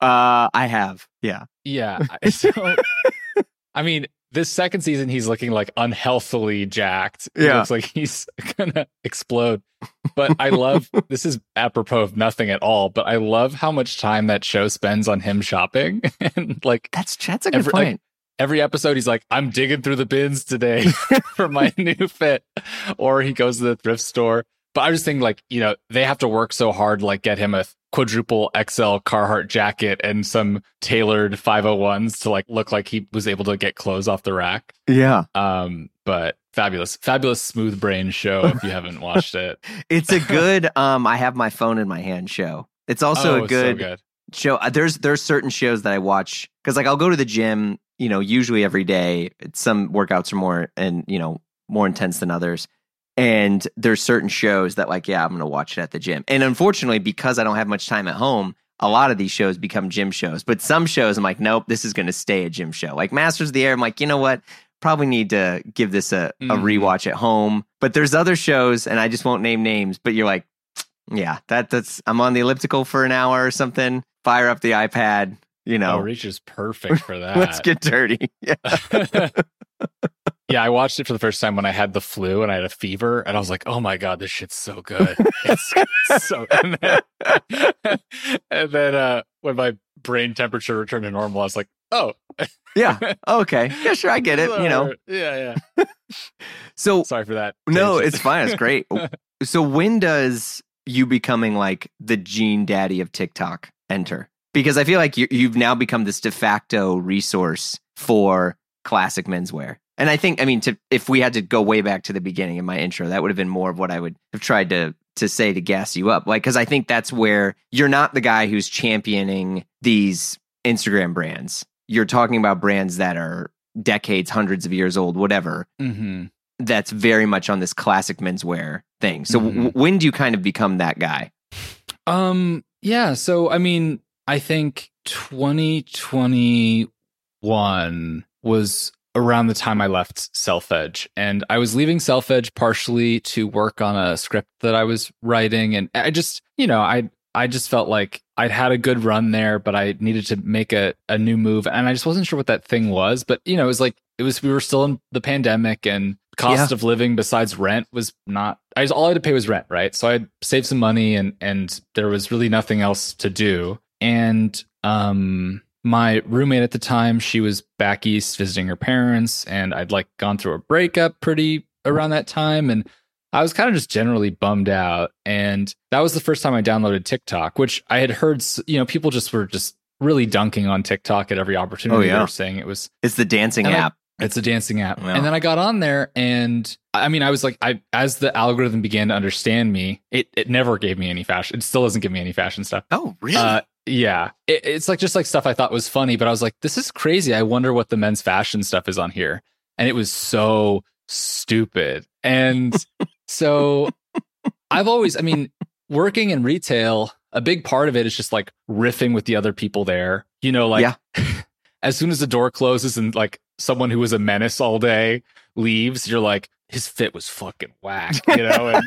I have. Yeah. Yeah. So, I mean, this second season, he's looking like unhealthily jacked. He looks like he's gonna explode. But I love, this is apropos of nothing at all, but I love how much time that show spends on him shopping. And like, that's a good point. Like, every episode, he's like, I'm digging through the bins today for my new fit. Or he goes to the thrift store. But I just think like, you know, they have to work so hard to like get him a quadruple XL Carhartt jacket and some tailored 501s to like look like he was able to get clothes off the rack. Yeah. But fabulous smooth brain show if you haven't watched it. It's a good I have my phone in my hand show. It's also a good show. There's certain shows that I watch because like I'll go to the gym, you know, usually every day. Some workouts are more more intense than others. And there's certain shows that like, I'm going to watch it at the gym. And unfortunately, because I don't have much time at home, a lot of these shows become gym shows. But some shows I'm like, nope, this is going to stay a gym show. Like Masters of the Air, I'm like, you know what? Probably need to give this a rewatch at home. But there's other shows, and I just won't name names, but you're like, yeah, that's I'm on the elliptical for an hour or something. Fire up the iPad, you know. Oh, Reach is perfect for that. Let's get dirty. Yeah. Yeah, I watched it for the first time when I had the flu and I had a fever, and I was like, "Oh my god, this shit's so good!" It's so. And then when my brain temperature returned to normal, I was like, "Oh, yeah, okay, yeah, sure, I get it." You know, yeah. So sorry for that. No, it's fine. It's great. So when does you becoming like the gene daddy of TikTok enter? Because I feel like you've now become this de facto resource for classic menswear. And I think, I mean, if we had to go way back to the beginning in my intro, that would have been more of what I would have tried to say to gas you up. Like, because I think that's where you're not the guy who's championing these Instagram brands. You're talking about brands that are decades, hundreds of years old, whatever. Mm-hmm. That's very much on this classic menswear thing. So when do you kind of become that guy? Yeah. So, I mean, I think 2021 was around the time I left Self Edge, and I was leaving Self Edge partially to work on a script that I was writing. And I just, I just felt like I'd had a good run there, but I needed to make a new move. And I just wasn't sure what that thing was, but it was we were still in the pandemic, and cost of living besides rent was not, all I had to pay was rent. Right. So I'd saved some money, and there was really nothing else to do. And, my roommate at the time, she was back east visiting her parents, and I'd like gone through a breakup pretty around that time. And I was kind of just generally bummed out. And that was the first time I downloaded TikTok, which I had heard, people just were just really dunking on TikTok at every opportunity. Oh, yeah. They were saying it's the dancing app. It's a dancing app. Yeah. And then I got on there and I mean, I was like, as the algorithm began to understand me, it never gave me any fashion. It still doesn't give me any fashion stuff. Oh, really? Yeah. It's like, just like stuff I thought was funny, but I was like, this is crazy. I wonder what the men's fashion stuff is on here. And it was so stupid. And so working in retail, a big part of it is just like riffing with the other people there, as soon as the door closes and like someone who was a menace all day leaves, you're like, his fit was fucking whack, and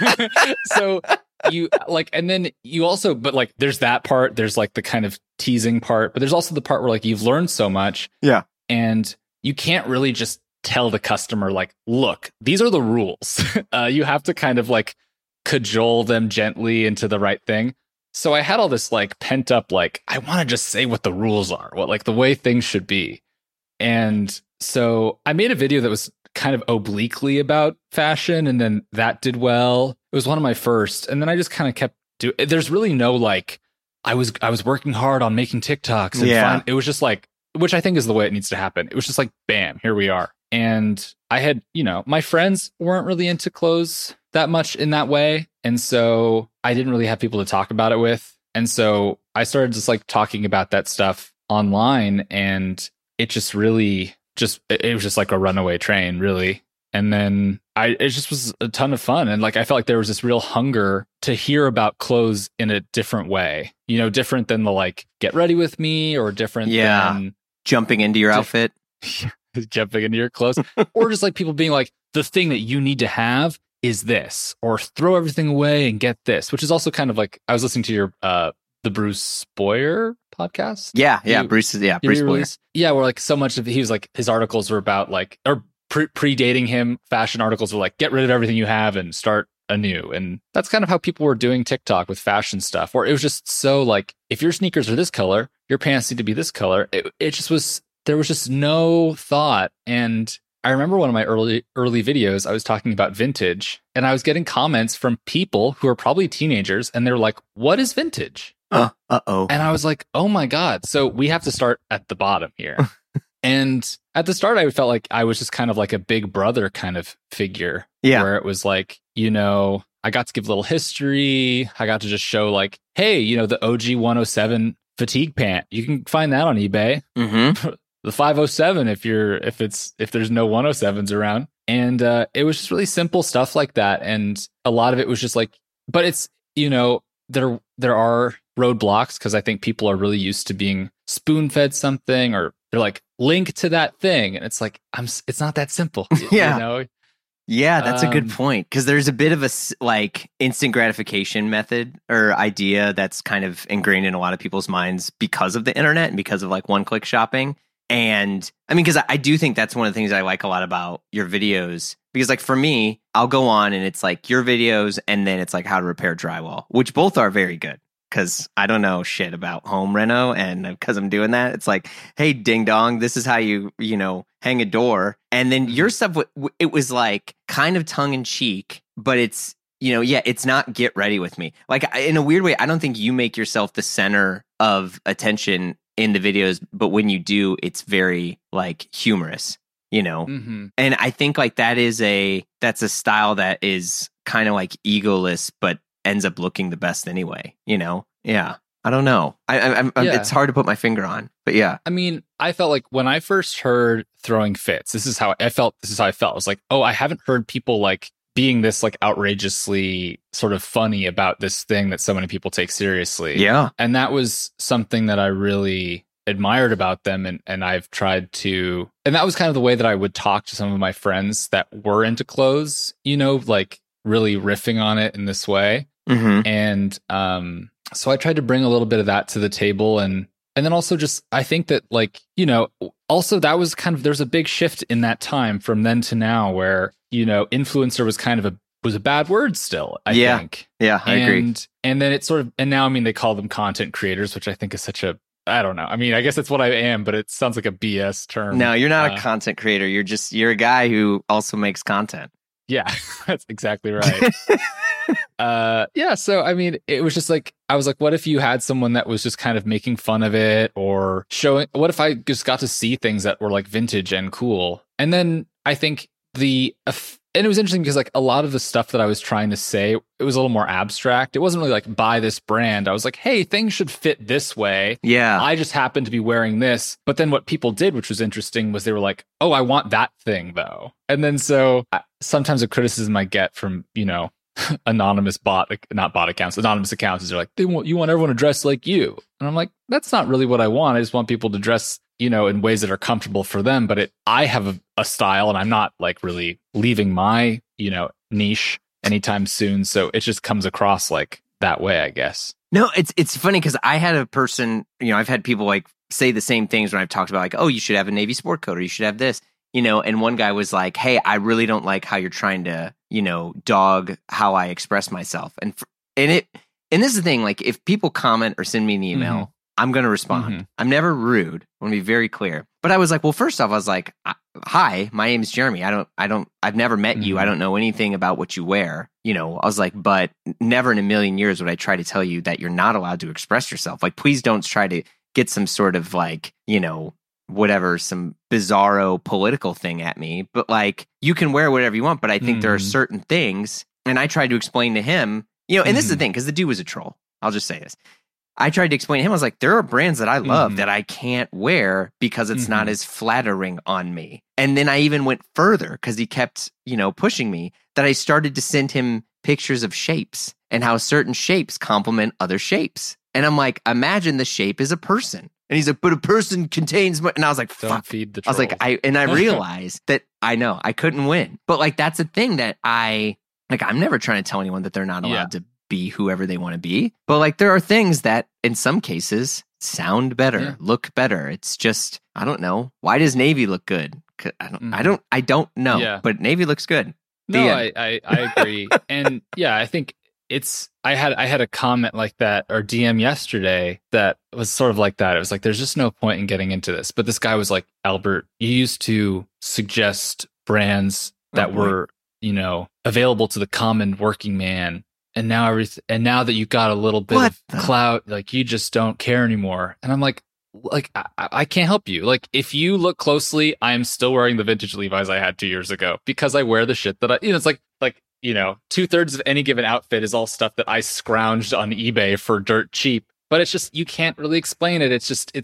so you like, and then you also, but like, there's that part, there's like the kind of teasing part, but there's also the part where like you've learned so much. Yeah. And you can't really just tell the customer like, look, these are the rules. You have to kind of like cajole them gently into the right thing. So I had all this like pent up, like, I want to just say what the rules are, what like the way things should be. And so I made a video that was kind of obliquely about fashion, and then that did well. It was one of my first. And then I just kind of kept doing, there's really no like, I was working hard on making TikToks. And it was just like, which I think is the way it needs to happen. It was just like, bam, here we are. And I had, my friends weren't really into clothes that much in that way. And so I didn't really have people to talk about it with. And so I started just like talking about that stuff online, and it just really it was just like a runaway train, really. And then it just was a ton of fun. And like, I felt like there was this real hunger to hear about clothes in a different way, different than the like, get ready with me, or different than jumping into your outfit. Jumping into your clothes, or just like people being like, the thing that you need to have is this, or throw everything away and get this, which is also kind of like, I was listening to your the Bruce Boyer podcast. Bruce Boyer. Yeah, where like so much of he was like, his articles were about like, or predating him, fashion articles were like, get rid of everything you have and start anew. And that's kind of how people were doing TikTok with fashion stuff, or it was just so like, if your sneakers are this color, your pants need to be this color. It just was, there was just no thought. And I remember one of my early videos, I was talking about vintage, and I was getting comments from people who are probably teenagers, and they're like, what is vintage? Uh-oh. And I was like, oh my God. So we have to start at the bottom here. And at the start, I felt like I was just kind of like a big brother kind of figure. Yeah. Where it was like, I got to give a little history. I got to just show like, hey, the OG 107 fatigue pant. You can find that on eBay. Mm-hmm. The 507 if there's no 107s around. And it was just really simple stuff like that. And a lot of it was just like, but it's, there are roadblocks, because I think people are really used to being spoon-fed something, or they're like, link to that thing. And it's like, it's not that simple. Yeah. Yeah, that's a good point, because there's a bit of a like instant gratification method or idea that's kind of ingrained in a lot of people's minds because of the internet and because of like one-click shopping. And I mean, because I do think that's one of the things I like a lot about your videos, because like for me, I'll go on and it's like your videos, and then it's like how to repair drywall, which both are very good, because I don't know shit about home reno, and because I'm doing that, it's like, hey, ding dong, this is how you hang a door. And then your stuff, it was like kind of tongue in cheek, but it's it's not get ready with me. Like in a weird way, I don't think you make yourself the center of attention in the videos, but when you do, it's very like humorous, Mm-hmm. And I think like that's a style that is kind of like egoless, but ends up looking the best anyway, Yeah. I don't know. It's hard to put my finger on, but yeah. I mean, I felt like when I first heard throwing fits, this is how I felt. I was like, oh, I haven't heard people like being this like outrageously sort of funny about this thing that so many people take seriously. Yeah. And that was something that I really admired about them. And I've tried to, and that was kind of the way that I would talk to some of my friends that were into clothes, like really riffing on it in this way. Mm-hmm. And so I tried to bring a little bit of that to the table. And then also just, I think that like, also that was kind of, there's a big shift in that time from then to now where, influencer was kind of was a bad word still, I think. Yeah, I agree. And then it's sort of, and now, I mean, they call them content creators, which I think is such a, I don't know. I mean, I guess that's what I am, but it sounds like a BS term. No, you're not a content creator. You're a guy who also makes content. Yeah, that's exactly right. Yeah, so I mean, it was just like, I was like, what if you had someone that was just kind of making fun of it or showing, what if I just got to see things that were like vintage and cool? And then I think and it was interesting because like a lot of the stuff that I was trying to say, it was a little more abstract. It wasn't really like buy this brand. I was like, hey, things should fit this way. Yeah. I just happen to be wearing this. But then what people did, which was interesting, was they were like, oh, I want that thing though. And then so sometimes a criticism I get from, anonymous anonymous accounts is they're like, you want everyone to dress like you. And I'm like, that's not really what I want. I just want people to dress, in ways that are comfortable for them. But I have a style and I'm not like really leaving my, niche anytime soon. So it just comes across like that way, I guess. No, it's funny because I had a person, I've had people like say the same things when I've talked about like, oh, you should have a Navy sport coat or you should have this, and one guy was like, hey, I really don't like how you're trying to, dog how I express myself. And this is the thing, like if people comment or send me an email, mm-hmm. I'm going to respond. Mm-hmm. I'm never rude. I want to be very clear. But I was like, well, first off, I was like, hi, my name is Jeremy. I've never met you. I don't know anything about what you wear. I was like, but never in a million years would I try to tell you that you're not allowed to express yourself. Like, please don't try to get some sort of like, whatever, some bizarro political thing at me. But like, you can wear whatever you want. But I think there are certain things. And I tried to explain to him, and this is the thing, because the dude was a troll. I'll just say this. I tried to explain to him, I was like, there are brands that I love that I can't wear because it's not as flattering on me. And then I even went further because he kept, pushing me, that I started to send him pictures of shapes and how certain shapes complement other shapes. And I'm like, imagine the shape is a person. And he's like, but a person contains and I was like, fuck. Don't feed the trolls. I was like, I realized that I know I couldn't win. But like, that's a thing that I'm never trying to tell anyone that they're not allowed to be whoever they want to be. But like, there are things that in some cases sound better, look better. It's just, I don't know. Why does Navy look good? I don't know, but Navy looks good. No, I agree. And yeah, I think I had a comment like that or DM yesterday that was sort of like that. It was like, there's just no point in getting into this. But this guy was like, Albert, you used to suggest brands that were, available to the common working man. And now that you got a little bit of clout, like you just don't care anymore. And I'm like I can't help you. Like if you look closely, I'm still wearing the vintage Levi's I had 2 years ago because I wear the shit that it's like 2/3 of any given outfit is all stuff that I scrounged on eBay for dirt cheap. But it's just, you can't really explain it. It's just,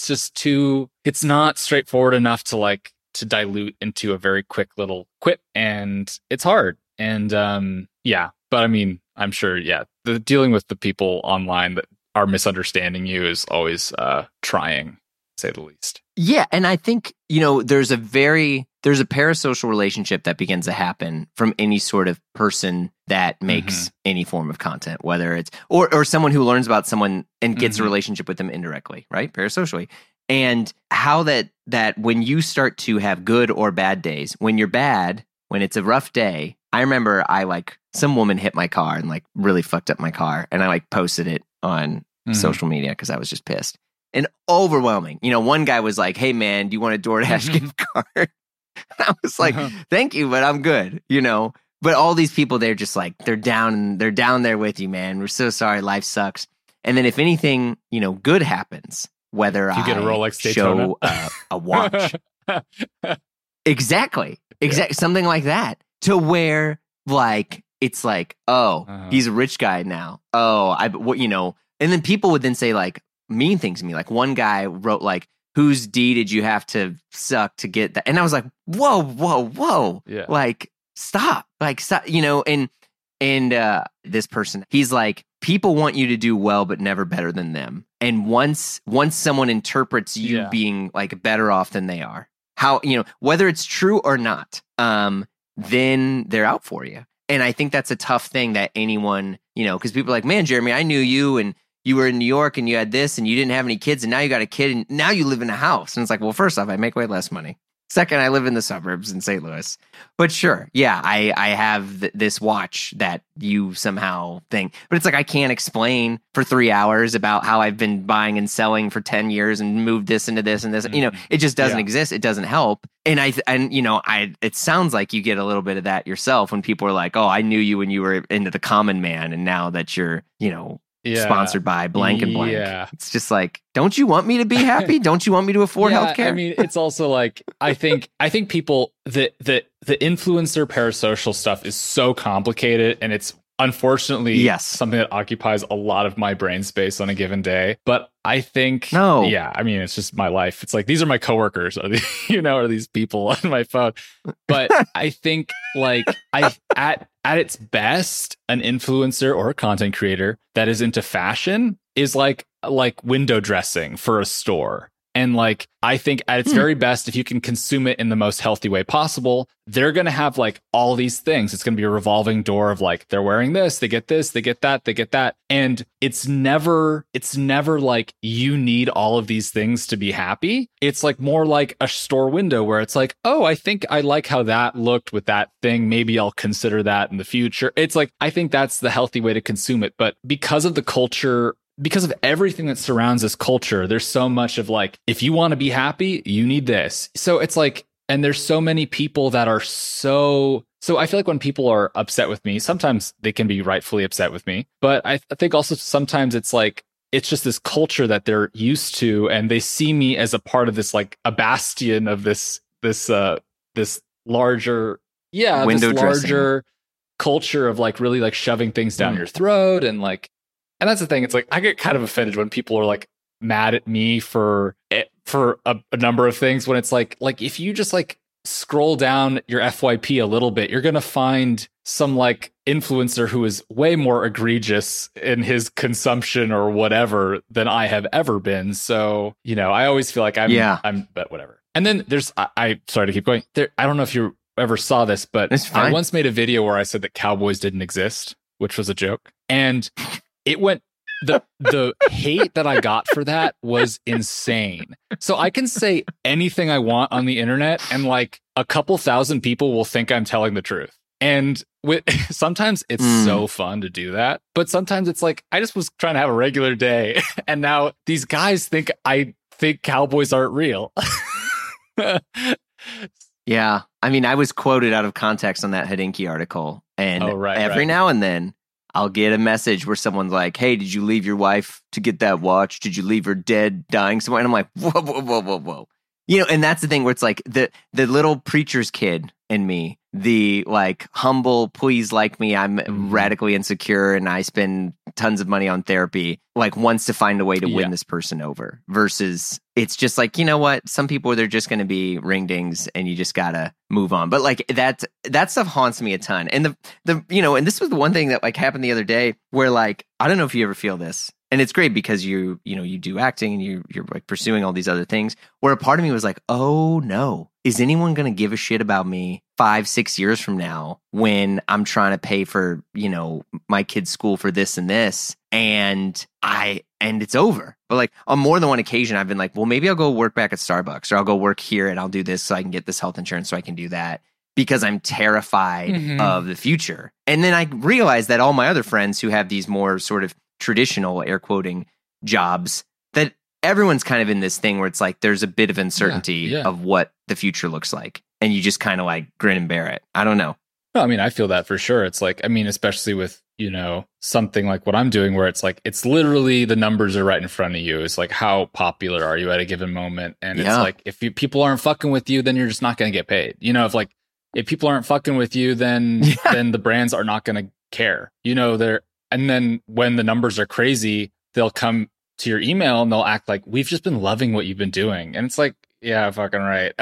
it's not straightforward enough to dilute into a very quick little quip, and it's hard. And but I mean, I'm sure, dealing with the people online that are misunderstanding you is always trying, to say the least. Yeah, and I think, there's a parasocial relationship that begins to happen from any sort of person that makes any form of content, whether it's or someone who learns about someone and gets a relationship with them indirectly, right? Parasocially. And how that when you start to have good or bad days, when you're bad, when it's a rough day, I remember some woman hit my car and really fucked up my car, and I posted it on social media because I was just pissed. And overwhelming. One guy was like, hey man, do you want a DoorDash gift card? I was like, thank you, but I'm good, But all these people, they're just like, they're down there with you, man. We're so sorry, life sucks. And then if anything, good happens, whether you get a Rolex Daytona, show a watch. Exactly. Something like that. To where it's like, oh, he's a rich guy now. Oh, and then people would then say mean things to me. Like one guy wrote whose D did you have to suck to get that? And I was like, whoa. Yeah. Stop. Stop, and this person, he's like, people want you to do well, but never better than them. And once someone interprets you being better off than they are, how, whether it's true or not, then they're out for you. And I think that's a tough thing that anyone, because people are like, man, Jeremy, I knew you and you were in New York and you had this and you didn't have any kids and now you got a kid and now you live in a house. And it's like, well, first off, I make way less money. Second, I live in the suburbs in St. Louis. But sure, yeah, I have this watch that you somehow think. But it's like I can't explain for 3 hours about how I've been buying and selling for 10 years and moved this into this and this. You know, it just doesn't exist. It doesn't help. And it sounds like you get a little bit of that yourself when people are like, oh, I knew you when you were into the Common Man, and now that you're, sponsored by blank and blank. Yeah. It's just like, don't you want me to be happy? Don't you want me to afford healthcare? I mean, it's also like, I think people, the influencer parasocial stuff is so complicated, and it's unfortunately something that occupies a lot of my brain space on a given day. But I think, it's just my life. It's like, these are my coworkers, are these people on my phone. But I think like at its best, an influencer or a content creator that is into fashion is like window dressing for a store. And like, I think at its very best, if you can consume it in the most healthy way possible, they're going to have like all these things. It's going to be a revolving door of like, they're wearing this, they get this, they get that, they get that. And it's never like you need all of these things to be happy. It's like more like a store window where it's like, oh, I think I like how that looked with that thing. Maybe I'll consider that in the future. It's like, I think that's the healthy way to consume it. But because of the culture, because of everything that surrounds this culture, there's so much of like, if you want to be happy, you need this. So it's like, and there's so many people that are so I feel like when people are upset with me, sometimes they can be rightfully upset with me. But I think also sometimes it's like, it's just this culture that they're used to, and they see me as a part of this, like a bastion of this larger, larger culture of like really like shoving things down your throat. And like, and that's the thing. It's like, I get kind of offended when people are like mad at me for a number of things, when it's like if you just like scroll down your FYP a little bit, you're going to find some like influencer who is way more egregious in his consumption or whatever than I have ever been. So, I always feel like I'm, but whatever. And then there's, I sorry to keep going there. I don't know if you ever saw this, but I once made a video where I said that cowboys didn't exist, which was a joke. And it went, the hate that I got for that was insane. So I can say anything I want on the internet, and like a couple thousand people will think I'm telling the truth. And sometimes it's so fun to do that, but sometimes it's like, I just was trying to have a regular day, and now these guys think I think cowboys aren't real. Yeah. I mean, I was quoted out of context on that Hodinkee article, and every now and then I'll get a message where someone's like, hey, did you leave your wife to get that watch? Did you leave her dead, dying somewhere? And I'm like, whoa. And that's the thing where it's like the little preacher's kid in me, the like humble, please like me, I'm radically insecure and I spend tons of money on therapy, like wants to find a way to win this person over, versus it's just like, you know what, some people, they're just going to be ring dings and you just gotta move on. But like that stuff haunts me a ton. And and this was the one thing that like happened the other day where like, I don't know if you ever feel this, and it's great because you do acting and you're like pursuing all these other things, where a part of me was like, oh no, is anyone going to give a shit about me 5-6 years from now when I'm trying to pay for, my kid's school for this and this, and it's over. But like on more than one occasion, I've been like, well, maybe I'll go work back at Starbucks, or I'll go work here and I'll do this so I can get this health insurance so I can do that, because I'm terrified of the future. And then I realized that all my other friends who have these more sort of traditional, air quoting, jobs, that everyone's kind of in this thing where it's like there's a bit of uncertainty of what the future looks like, and you just kind of like grin and bear it. I don't know. No, I mean, I feel that for sure. It's like, I mean, especially with, something like what I'm doing, where it's like, it's literally the numbers are right in front of you. It's like, how popular are you at a given moment? And it's like, if people aren't fucking with you, then you're just not going to get paid. If people aren't fucking with you, then the brands are not going to care. And then when the numbers are crazy, they'll come to your email and they'll act like, we've just been loving what you've been doing. And it's like, yeah, fucking right.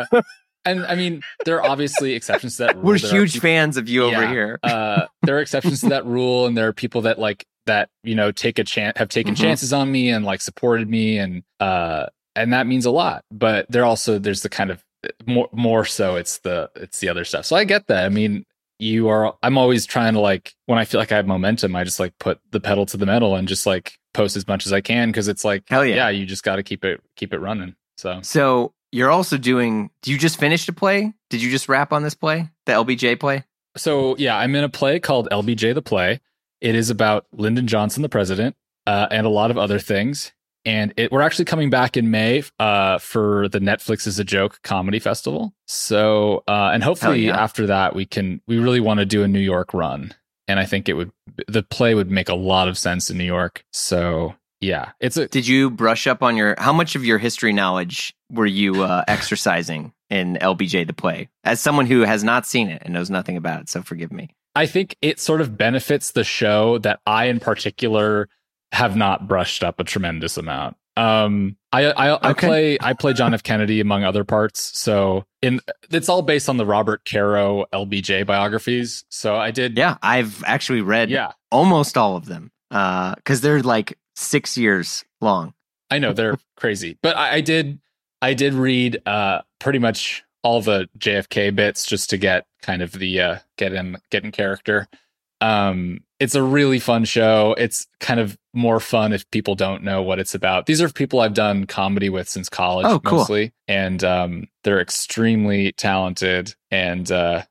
And I mean, there are obviously exceptions to that rule. We're huge fans of you over here. There are exceptions to that rule. And there are people that take a chance, have taken chances on me and like supported me. And that means a lot. But there's the kind of more so it's the other stuff. So I get that. I mean, I'm always trying to like, when I feel like I have momentum, I just like put the pedal to the metal and just like post as much as I can. Cause it's like, hell yeah, you just got to keep it running. So you're also doing, do you just finish a play? Did you just wrap on this play, the LBJ play? So yeah, I'm in a play called LBJ the Play. It is about Lyndon Johnson, the president, and a lot of other things. And we're actually coming back in May for the Netflix is a Joke comedy festival. So and hopefully after that we really want to do a New York run. And I think the play would make a lot of sense in New York. So yeah, Did you brush up on how much of your history knowledge were you exercising in LBJ the Play? As someone who has not seen it and knows nothing about it, so forgive me. I think it sort of benefits the show that I in particular have not brushed up a tremendous amount. I play John F. Kennedy among other parts. So it's all based on the Robert Caro LBJ biographies. So I did. Yeah, I've actually read almost all of them because they're like 6 years long. I know they're crazy, but I did read pretty much all the JFK bits just to get kind of the get in character. It's a really fun show. It's kind of more fun if people don't know what it's about. These are people I've done comedy with since college, mostly. And they're extremely talented. And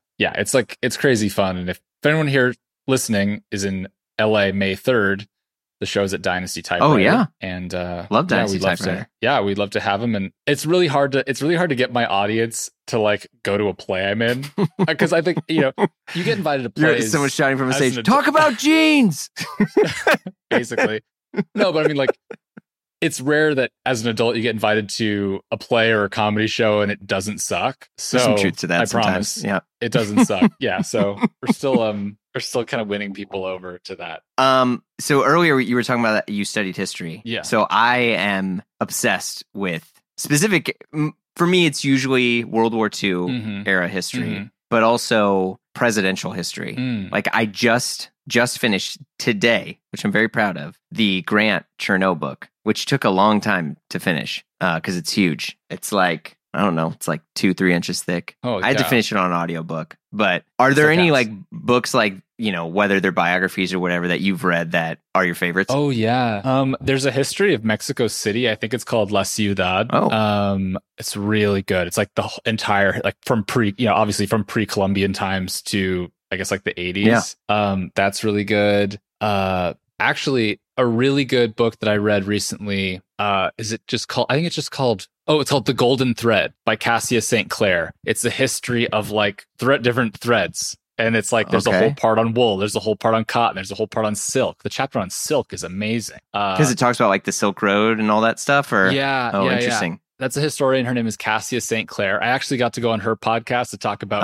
it's crazy fun. And if anyone here listening is in LA May 3rd, the show's at Dynasty Typewriter. Oh yeah, and love Dynasty Typewriter. We'd love to have them, and it's really hard to get my audience to like go to a play I'm in because I think you get invited to plays. Someone shouting from a stage, talk about jeans, basically. No, but I mean like. It's rare that as an adult you get invited to a play or a comedy show and it doesn't suck. So there's some truth to that. I promise, it doesn't suck. Yeah, so we're still kind of winning people over to that. So earlier you were talking about that you studied history. Yeah. So I am obsessed with specific. For me, it's usually World War II era history, but also presidential history. Like I just finished today, which I'm very proud of, the Grant Chernow book, which took a long time to finish because it's huge. It's like, I don't know, it's like 2-3 inches thick. I had to finish it on an audiobook. But are there any like books like, whether they're biographies or whatever that you've read that are your favorites? Oh, yeah. There's a history of Mexico City. I think it's called La Ciudad. It's really good. It's like the entire, like from obviously from pre-Columbian times to I guess like the 80s. Yeah. That's really good. Actually, a really good book that I read recently. Is it just called? I think it's just called. It's called The Golden Thread by Cassia St. Clair. It's a history of like different threads. And it's like there's a whole part on wool, there's a whole part on cotton, there's a whole part on silk. The chapter on silk is amazing. Because it talks about like the Silk Road and all that stuff? Or interesting. Yeah. That's a historian. Her name is Cassia St. Clair. I actually got to go on her podcast to talk about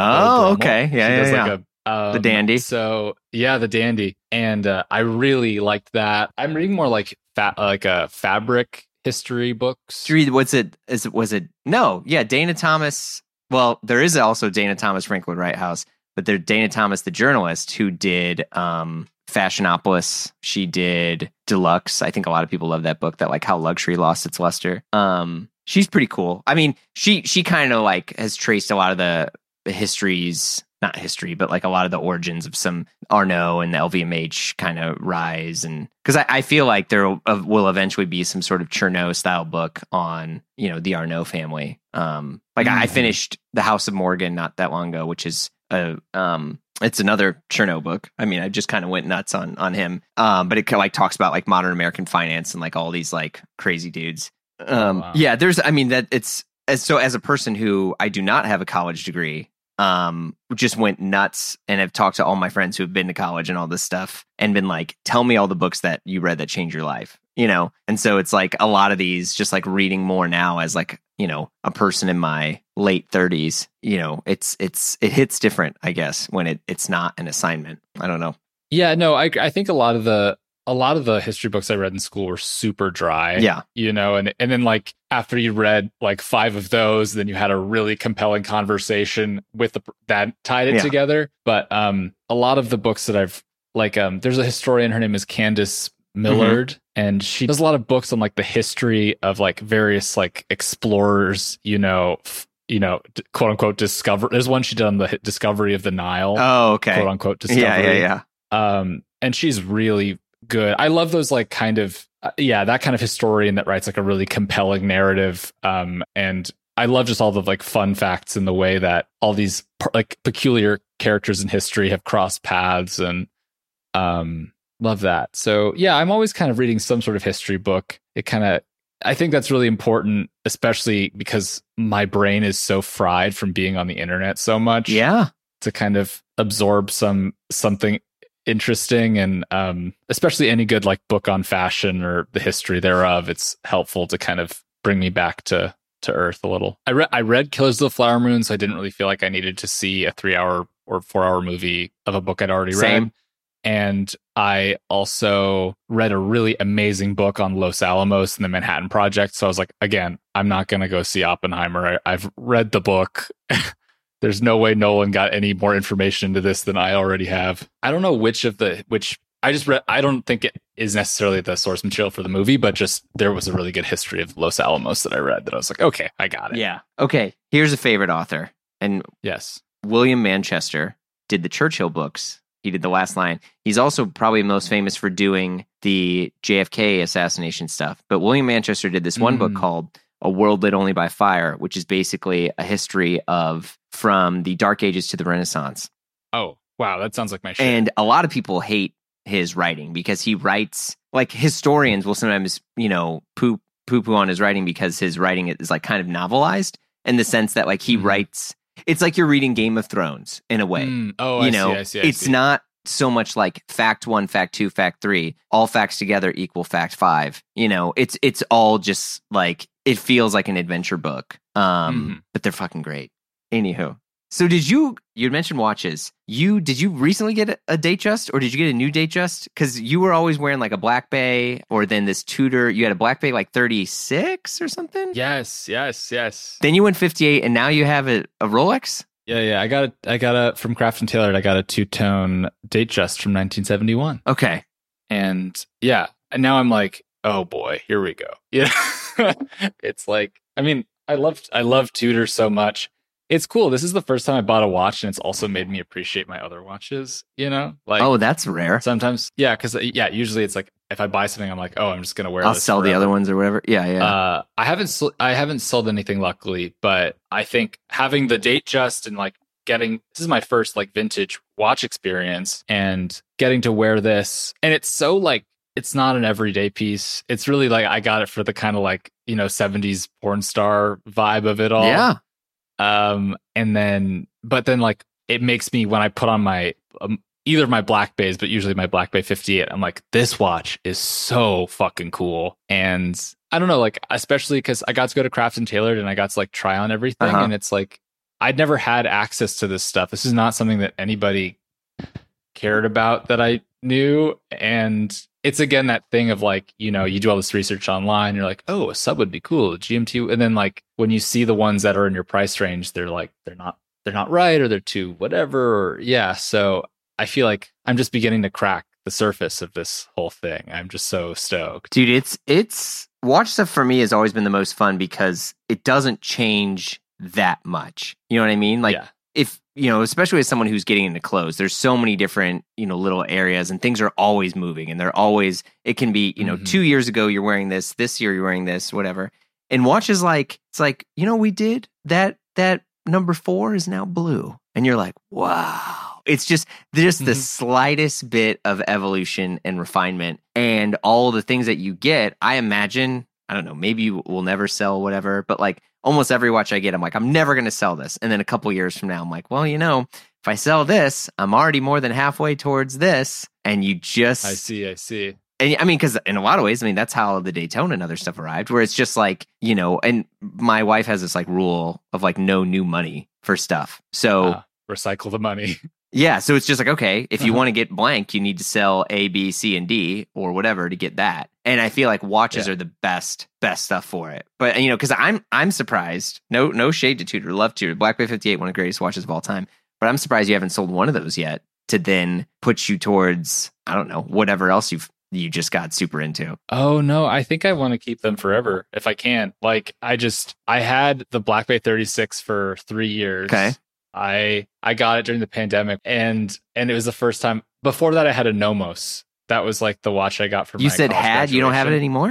the dandy. So the dandy. And I really liked that. I'm reading more like fabric history books. Did you read Dana Thomas. Well, there is also Dana Thomas Frankwood Wright House, but there's Dana Thomas, the journalist, who did Fashionopolis. She did Deluxe. I think a lot of people love that book, that like how luxury lost its luster. She's pretty cool. I mean, she kind of like has traced a lot of the histories, not history, but like a lot of the origins of some Arnault and the LVMH kind of rise. And because I feel like there will eventually be some sort of Chernow style book on, the Arnault family. I finished The House of Morgan not that long ago, which is it's another Chernow book. I mean, I just kind of went nuts on him. But it like talks about like modern American finance and like all these like crazy dudes. Wow. Yeah, as a person who I do not have a college degree, just went nuts and have talked to all my friends who have been to college and all this stuff and been like, tell me all the books that you read that changed your life, And so it's like a lot of these, just like reading more now as like, a person in my late 30s, it hits different, I guess, when it's not an assignment. I don't know. Yeah, no, I think a lot of the history books I read in school were super dry. Yeah. And then like after you read like 5 of those, then you had a really compelling conversation with that tied it together. But a lot of the books that I've like, there's a historian, her name is Candace Millard, and she does a lot of books on like the history of like various like explorers, quote unquote discover. There's one she did on the discovery of the Nile. Oh, okay. Quote unquote discovery. Yeah. And she's really good. I love those like kind of that kind of historian that writes like a really compelling narrative and I love just all the like fun facts and the way that all these like peculiar characters in history have crossed paths, and love that. So yeah, I'm always kind of reading some sort of history book. I think that's really important, especially because my brain is so fried from being on the internet so much. Yeah. To kind of absorb something interesting, and especially any good like book on fashion or the history thereof, it's helpful to kind of bring me back to earth a little. I read Killers of the Flower Moon, so I didn't really feel like I needed to see a 3-hour or 4-hour movie of a book I'd already read. And I also read a really amazing book on Los Alamos and the Manhattan Project. So I was like, again, I'm not going to go see Oppenheimer. I've read the book. There's no way Nolan got any more information into this than I already have. I don't know which I just read. I don't think it is necessarily the source material for the movie, but just there was a really good history of Los Alamos that I read that I was like, okay, I got it. Yeah. Okay. Here's a favorite author. And yes, William Manchester did the Churchill books. He did The Last Line. He's also probably most famous for doing the JFK assassination stuff. But William Manchester did this one book called A World Lit Only by Fire, which is basically a history of from the Dark Ages to the Renaissance. Oh, wow. That sounds like my shit. And a lot of people hate his writing because he writes, like, historians will sometimes, poo-poo on his writing because his writing is like kind of novelized in the sense that like he writes, it's like you're reading Game of Thrones in a way. I see. It's not so much like fact 1, fact 2, fact 3, all facts together equal fact 5. It's all just like, it feels like an adventure book. But they're fucking great. Anywho. So you had mentioned watches. Did you recently get a Datejust, or did you get a new Datejust? Because you were always wearing like a Black Bay, or then this Tudor. You had a Black Bay like 36 or something. Yes. Then you went 58, and now you have a Rolex. Yeah. I got a from Craft and Tailored. I got a 2-tone Datejust from 1971. Okay. And yeah, and now I'm like, oh boy, here we go. Yeah, it's like, I mean, I love Tudor so much. It's cool. This is the first time I bought a watch, and it's also made me appreciate my other watches, Like, oh, that's rare. Sometimes, yeah, because usually it's like if I buy something, I'm like, oh, I'm just gonna wear. I'll sell the other ones or whatever. Yeah. I haven't sold anything, luckily, but I think having the Datejust and like this is my first like vintage watch experience, and getting to wear this, and it's so like it's not an everyday piece. It's really like I got it for the kind of like 70s porn star vibe of it all. Yeah. But then like it makes me, when I put on my either my Black Bays, but usually my Black Bay 58, I'm like, this watch is so fucking cool. And I don't know, like, especially because I got to go to Craft and Tailored and I got to like try on everything, and it's like I'd never had access to this stuff. This is not something that anybody cared about that I knew, and it's again that thing of like, you do all this research online, you're like, oh, a sub would be cool, a GMT, and then like when you see the ones that are in your price range, they're like they're not right, or they're too whatever, or so I feel like I'm just beginning to crack the surface of this whole thing. I'm just so stoked, dude. It's watch stuff for me has always been the most fun because it doesn't change that much. You know what I mean? Like, if especially as someone who's getting into clothes, there's so many different, little areas, and things are always moving, and it can be, 2 years ago you're wearing this year you're wearing this, whatever. And watches, like, it's like, we did that number 4 is now blue, and you're like, wow. It's just the slightest bit of evolution and refinement, and all the things that you get. I imagine, I don't know, maybe you will never sell whatever, but like almost every watch I get, I'm like, I'm never going to sell this. And then a couple years from now, I'm like, well, if I sell this, I'm already more than halfway towards this. And you just... I see. And I mean, because in a lot of ways, that's how the Daytona and other stuff arrived, where it's just like, and my wife has this like rule of like no new money for stuff. So... recycle the money. Yeah, so it's just like, okay, if you want to get blank, you need to sell A, B, C, and D or whatever to get that. And I feel like watches are the best stuff for it. But because I'm surprised. No shade to Tudor, love Tudor. Black Bay 58, one of the greatest watches of all time. But I'm surprised you haven't sold one of those yet to then put you towards, I don't know, whatever else you just got super into. Oh no, I think I want to keep them forever if I can. Like I had the Black Bay 36 for 3 years. Okay. I got it during the pandemic, and it was the first time. Before that, I had a Nomos. That was like the watch I got for. You said had? You don't have it anymore?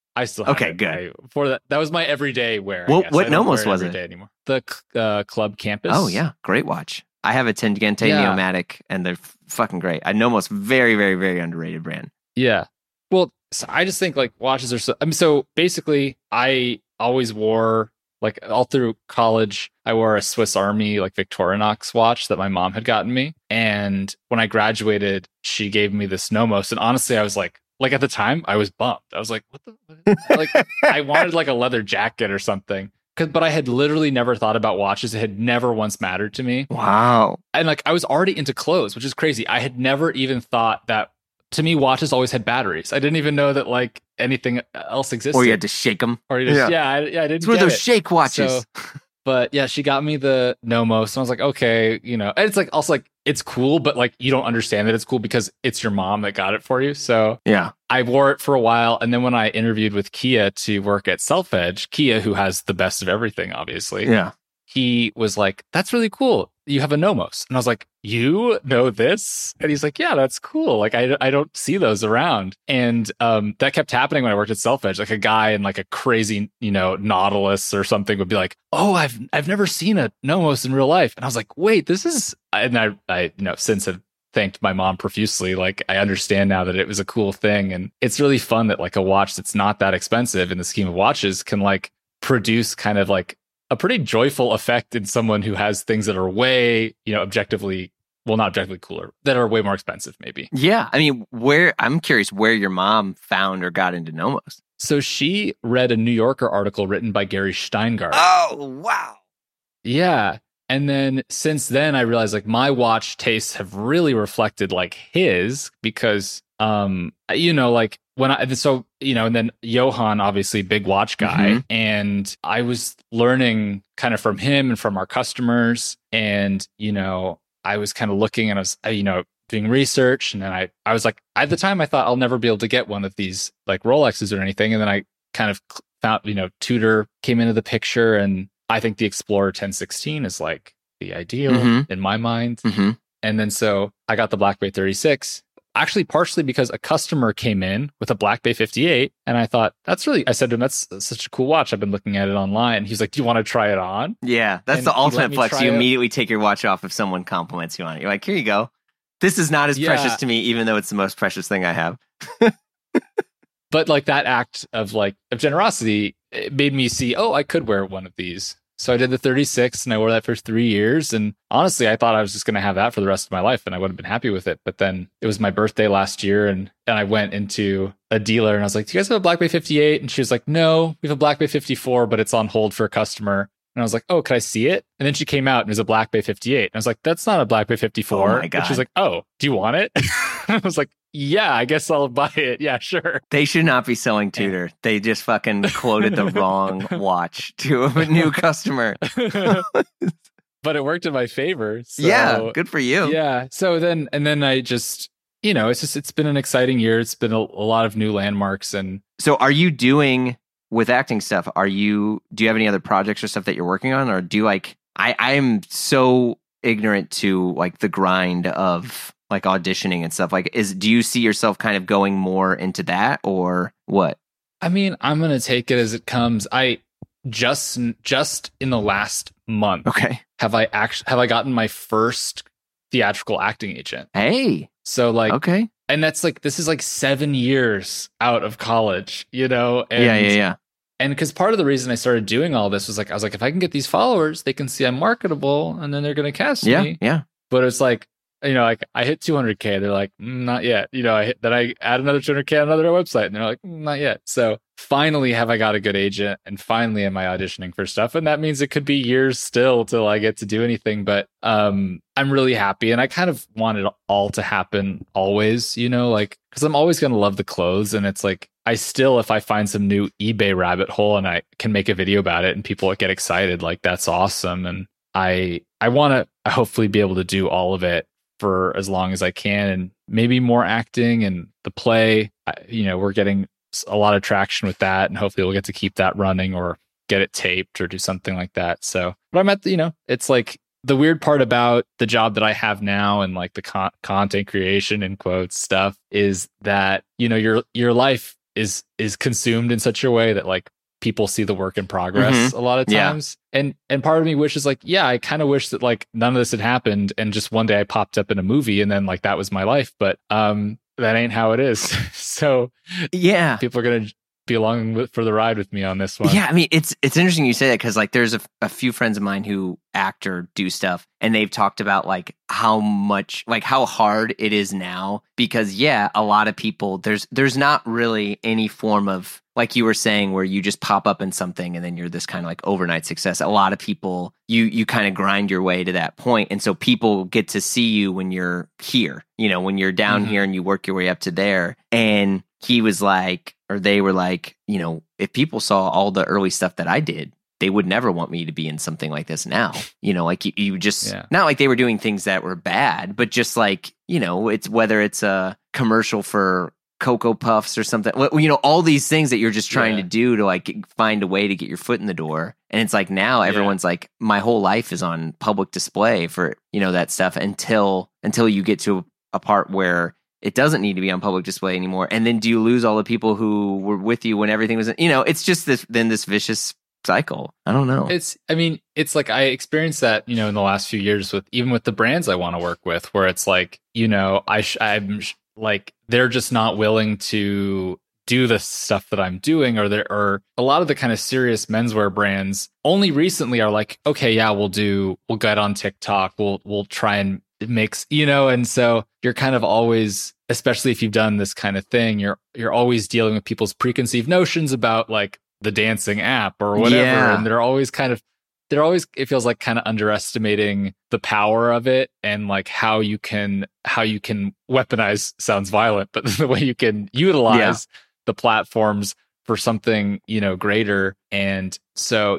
I still have okay, it. good. For that was my everyday wear. Well, what Nomos was it? Anymore. The Club Campus. Oh yeah, great watch. I have a Tangente Neomatic, and they're fucking great. I Nomos, very, very, very underrated brand. Yeah. Well, so I just think like watches are so. I mean, so basically, I always wore like all through college. I wore a Swiss Army like Victorinox watch that my mom had gotten me, and when I graduated, she gave me this Nomos. And honestly, I was like at the time, I was bummed. I was like, what the like? I wanted like a leather jacket or something. But I had literally never thought about watches. It had never once mattered to me. Wow. And like I was already into clothes, which is crazy. I had never even thought that, to me, watches always had batteries. I didn't even know that like anything else existed. Or you had to shake them. Or you just, I didn't it's one of those shake watches. So, but yeah, she got me the Nomos. And I was like, okay, you know, and it's like also like it's cool, but like you don't understand that it's cool because it's your mom that got it for you. So yeah, I wore it for a while. And then when I interviewed with Kia to work at Self Edge, Kia, who has the best of everything, obviously. Yeah. He was like, that's really cool. You have a Nomos. And I was like, you know this? And he's like, yeah, that's cool. Like, I don't see those around. And that kept happening when I worked at Self Edge. Like a guy in like a crazy, you know, Nautilus or something would be like, oh, I've never seen a Nomos in real life. And I was like, wait, this is, and I you know, since have thanked my mom profusely. Like I understand now that it was a cool thing. And it's really fun that like a watch that's not that expensive in the scheme of watches can like produce kind of like a pretty joyful effect in someone who has things that are way, you know, objectively, well, not objectively cooler, that are way more expensive, maybe. Yeah. I mean, I'm curious where your mom found or got into Nomos. So she read a New Yorker article written by Gary Steingart. Oh, wow. Yeah. And then since then, I realized like my watch tastes have really reflected like his because, you know, like and then Johan, obviously big watch guy. And I was learning kind of from him and from our customers. And, you know, I was kind of looking and I was, you know, doing research. And then I was like, at the time I thought I'll never be able to get one of these like Rolexes or anything. And then I kind of found, you know, Tudor came into the picture. And I think the Explorer 1016 is like the ideal in my mind. And then so I got the Black Bay 36. Actually, partially because a customer came in with a Black Bay 58. And I thought, I said to him, that's such a cool watch. I've been looking at it online. He's like, do you want to try it on? Yeah, that's the ultimate flex. You immediately take your watch off if someone compliments you on it. You're like, here you go. This is not as precious to me, even though it's the most precious thing I have. But like that act of generosity, it made me see, oh, I could wear one of these. So I did the 36 and I wore that for 3 years. And honestly, I thought I was just going to have that for the rest of my life and I would have been happy with it. But then it was my birthday last year and I went into a dealer and I was like, do you guys have a Black Bay 58? And she was like, no, we have a Black Bay 54, but it's on hold for a customer. And I was like, oh, can I see it? And then she came out and it was a Black Bay 58. And I was like, that's not a Black Bay 54. Oh my God. And she's like, oh, do you want it? I was like, yeah, I guess I'll buy it. Yeah, sure. They should not be selling Tudor. They just fucking quoted the wrong watch to a new customer. But it worked in my favor. So, yeah, good for you. Yeah. So then I just, you know, it's been an exciting year. It's been a lot of new landmarks. And so are you doing with acting stuff? Do you have any other projects or stuff that you're working on? Or do you I am so ignorant to like the grind of like auditioning and stuff. Like, do you see yourself kind of going more into that or what? I mean, I'm going to take it as it comes. I just in the last month, have I gotten my first theatrical acting agent. Hey. So like, okay. And that's like, this is like 7 years out of college, you know? And, yeah. And because part of the reason I started doing all this was like, I was like, if I can get these followers, they can see I'm marketable and then they're going to cast me. Yeah. But it's like, you know, like I hit 200K. They're like, not yet. You know, I add another 200K on another website and they're like, not yet. So finally have I got a good agent and finally am I auditioning for stuff. And that means it could be years still till I get to do anything. But I'm really happy. And I kind of want it all to happen always, you know, like, because I'm always going to love the clothes. And it's like, I still, if I find some new eBay rabbit hole and I can make a video about it and people get excited, like that's awesome. And I want to hopefully be able to do all of it for as long as I can, and maybe more acting and the play. You know, we're getting a lot of traction with that, and hopefully we'll get to keep that running or get it taped or do something like that. So, but I'm at the, you know, it's like the weird part about the job that I have now and like the content creation in quotes stuff is that, you know, your life is consumed in such a way that like people see the work in progress a lot of times. And part of me wishes like, yeah, I kind of wish that like none of this had happened and just one day I popped up in a movie and then like that was my life. But that ain't how it is. So yeah, people are going to be along for the ride with me on this one. Yeah, I mean, it's interesting you say that because like there's a few friends of mine who act or do stuff, and they've talked about like how hard it is now because a lot of people there's not really any form of, like you were saying, where you just pop up in something and then you're this kind of like overnight success. A lot of people, you kind of grind your way to that point, and so people get to see you when you're here, when you're down here and you work your way up to there. And he was like, or they were like, if people saw all the early stuff that I did, they would never want me to be in something like this now. Like you just, not like they were doing things that were bad, but just like, it's whether it's a commercial for Cocoa Puffs or something, all these things that you're just trying to do to like find a way to get your foot in the door. And it's like now everyone's like, my whole life is on public display for, that stuff until you get to a part where it doesn't need to be on public display anymore. And then do you lose all the people who were with you when everything was, it's just this vicious cycle. I don't know. It's like I experienced that, in the last few years with the brands I want to work with, where it's like, I'm like, they're just not willing to do the stuff that I'm doing, or a lot of the kind of serious menswear brands only recently are like, okay, yeah, we'll get on TikTok. We'll try and mix, and so you're kind of always, especially if you've done this kind of thing, you're always dealing with people's preconceived notions about like the dancing app or whatever. And they're always, it feels like kind of underestimating the power of it and like how you can weaponize, sounds violent, but the way you can utilize the platforms for something, greater. And so,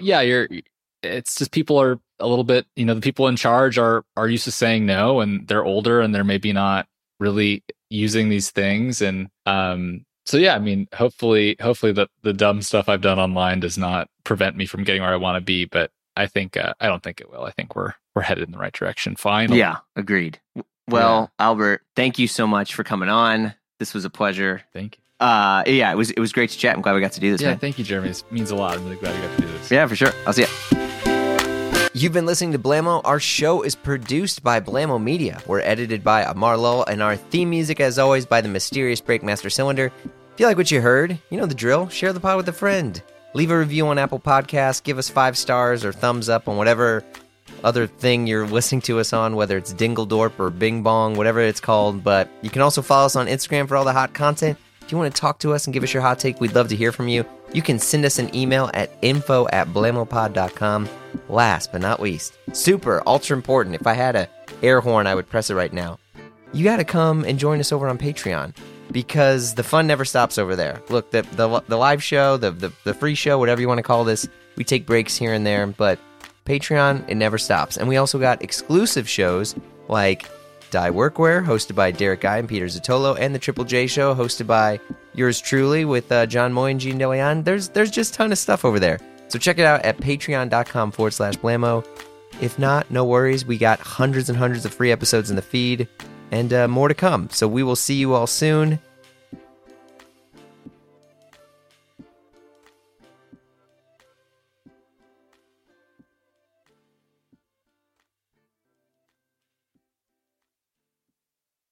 it's just people are a little bit, the people in charge are used to saying no, and they're older and they're maybe not really using these things. And so I mean, hopefully the dumb stuff I've done online does not prevent me from getting where I want to be. But I think I don't think it will. I think we're headed in the right direction. Finally. Yeah, agreed. Well, Albert, thank you so much for coming on. This was a pleasure. Thank you. It was great to chat. I'm glad we got to do this. Yeah, man. Thank you, Jeremy. It means a lot. I'm really glad you got to do this. Yeah, for sure. I'll see you. You've been listening to Blamo. Our show is produced by Blamo Media. We're edited by Amar Lowell, and our theme music, as always, by the mysterious Breakmaster Cylinder. If you like what you heard, you know the drill. Share the pod with a friend. Leave a review on Apple Podcasts. Give us 5 stars or thumbs up on whatever other thing you're listening to us on, whether it's Dingledorp or Bing Bong, whatever it's called. But you can also follow us on Instagram for all the hot content. If you want to talk to us and give us your hot take, we'd love to hear from you. You can send us an email at info@blamopod.com. Last but not least, super, ultra important, if I had a air horn, I would press it right now. You got to come and join us over on Patreon, because the fun never stops over there. Look, the live show, the free show, whatever you want to call this, we take breaks here and there, but Patreon, it never stops. And we also got exclusive shows like Die Workwear, hosted by Derek Guy and Peter Zotolo, and the Triple J Show, hosted by yours truly with John Moy and Gene DeLeon. There's just a ton of stuff over there. So check it out at patreon.com/Blamo. If not, no worries. We got hundreds and hundreds of free episodes in the feed, and more to come. So we will see you all soon.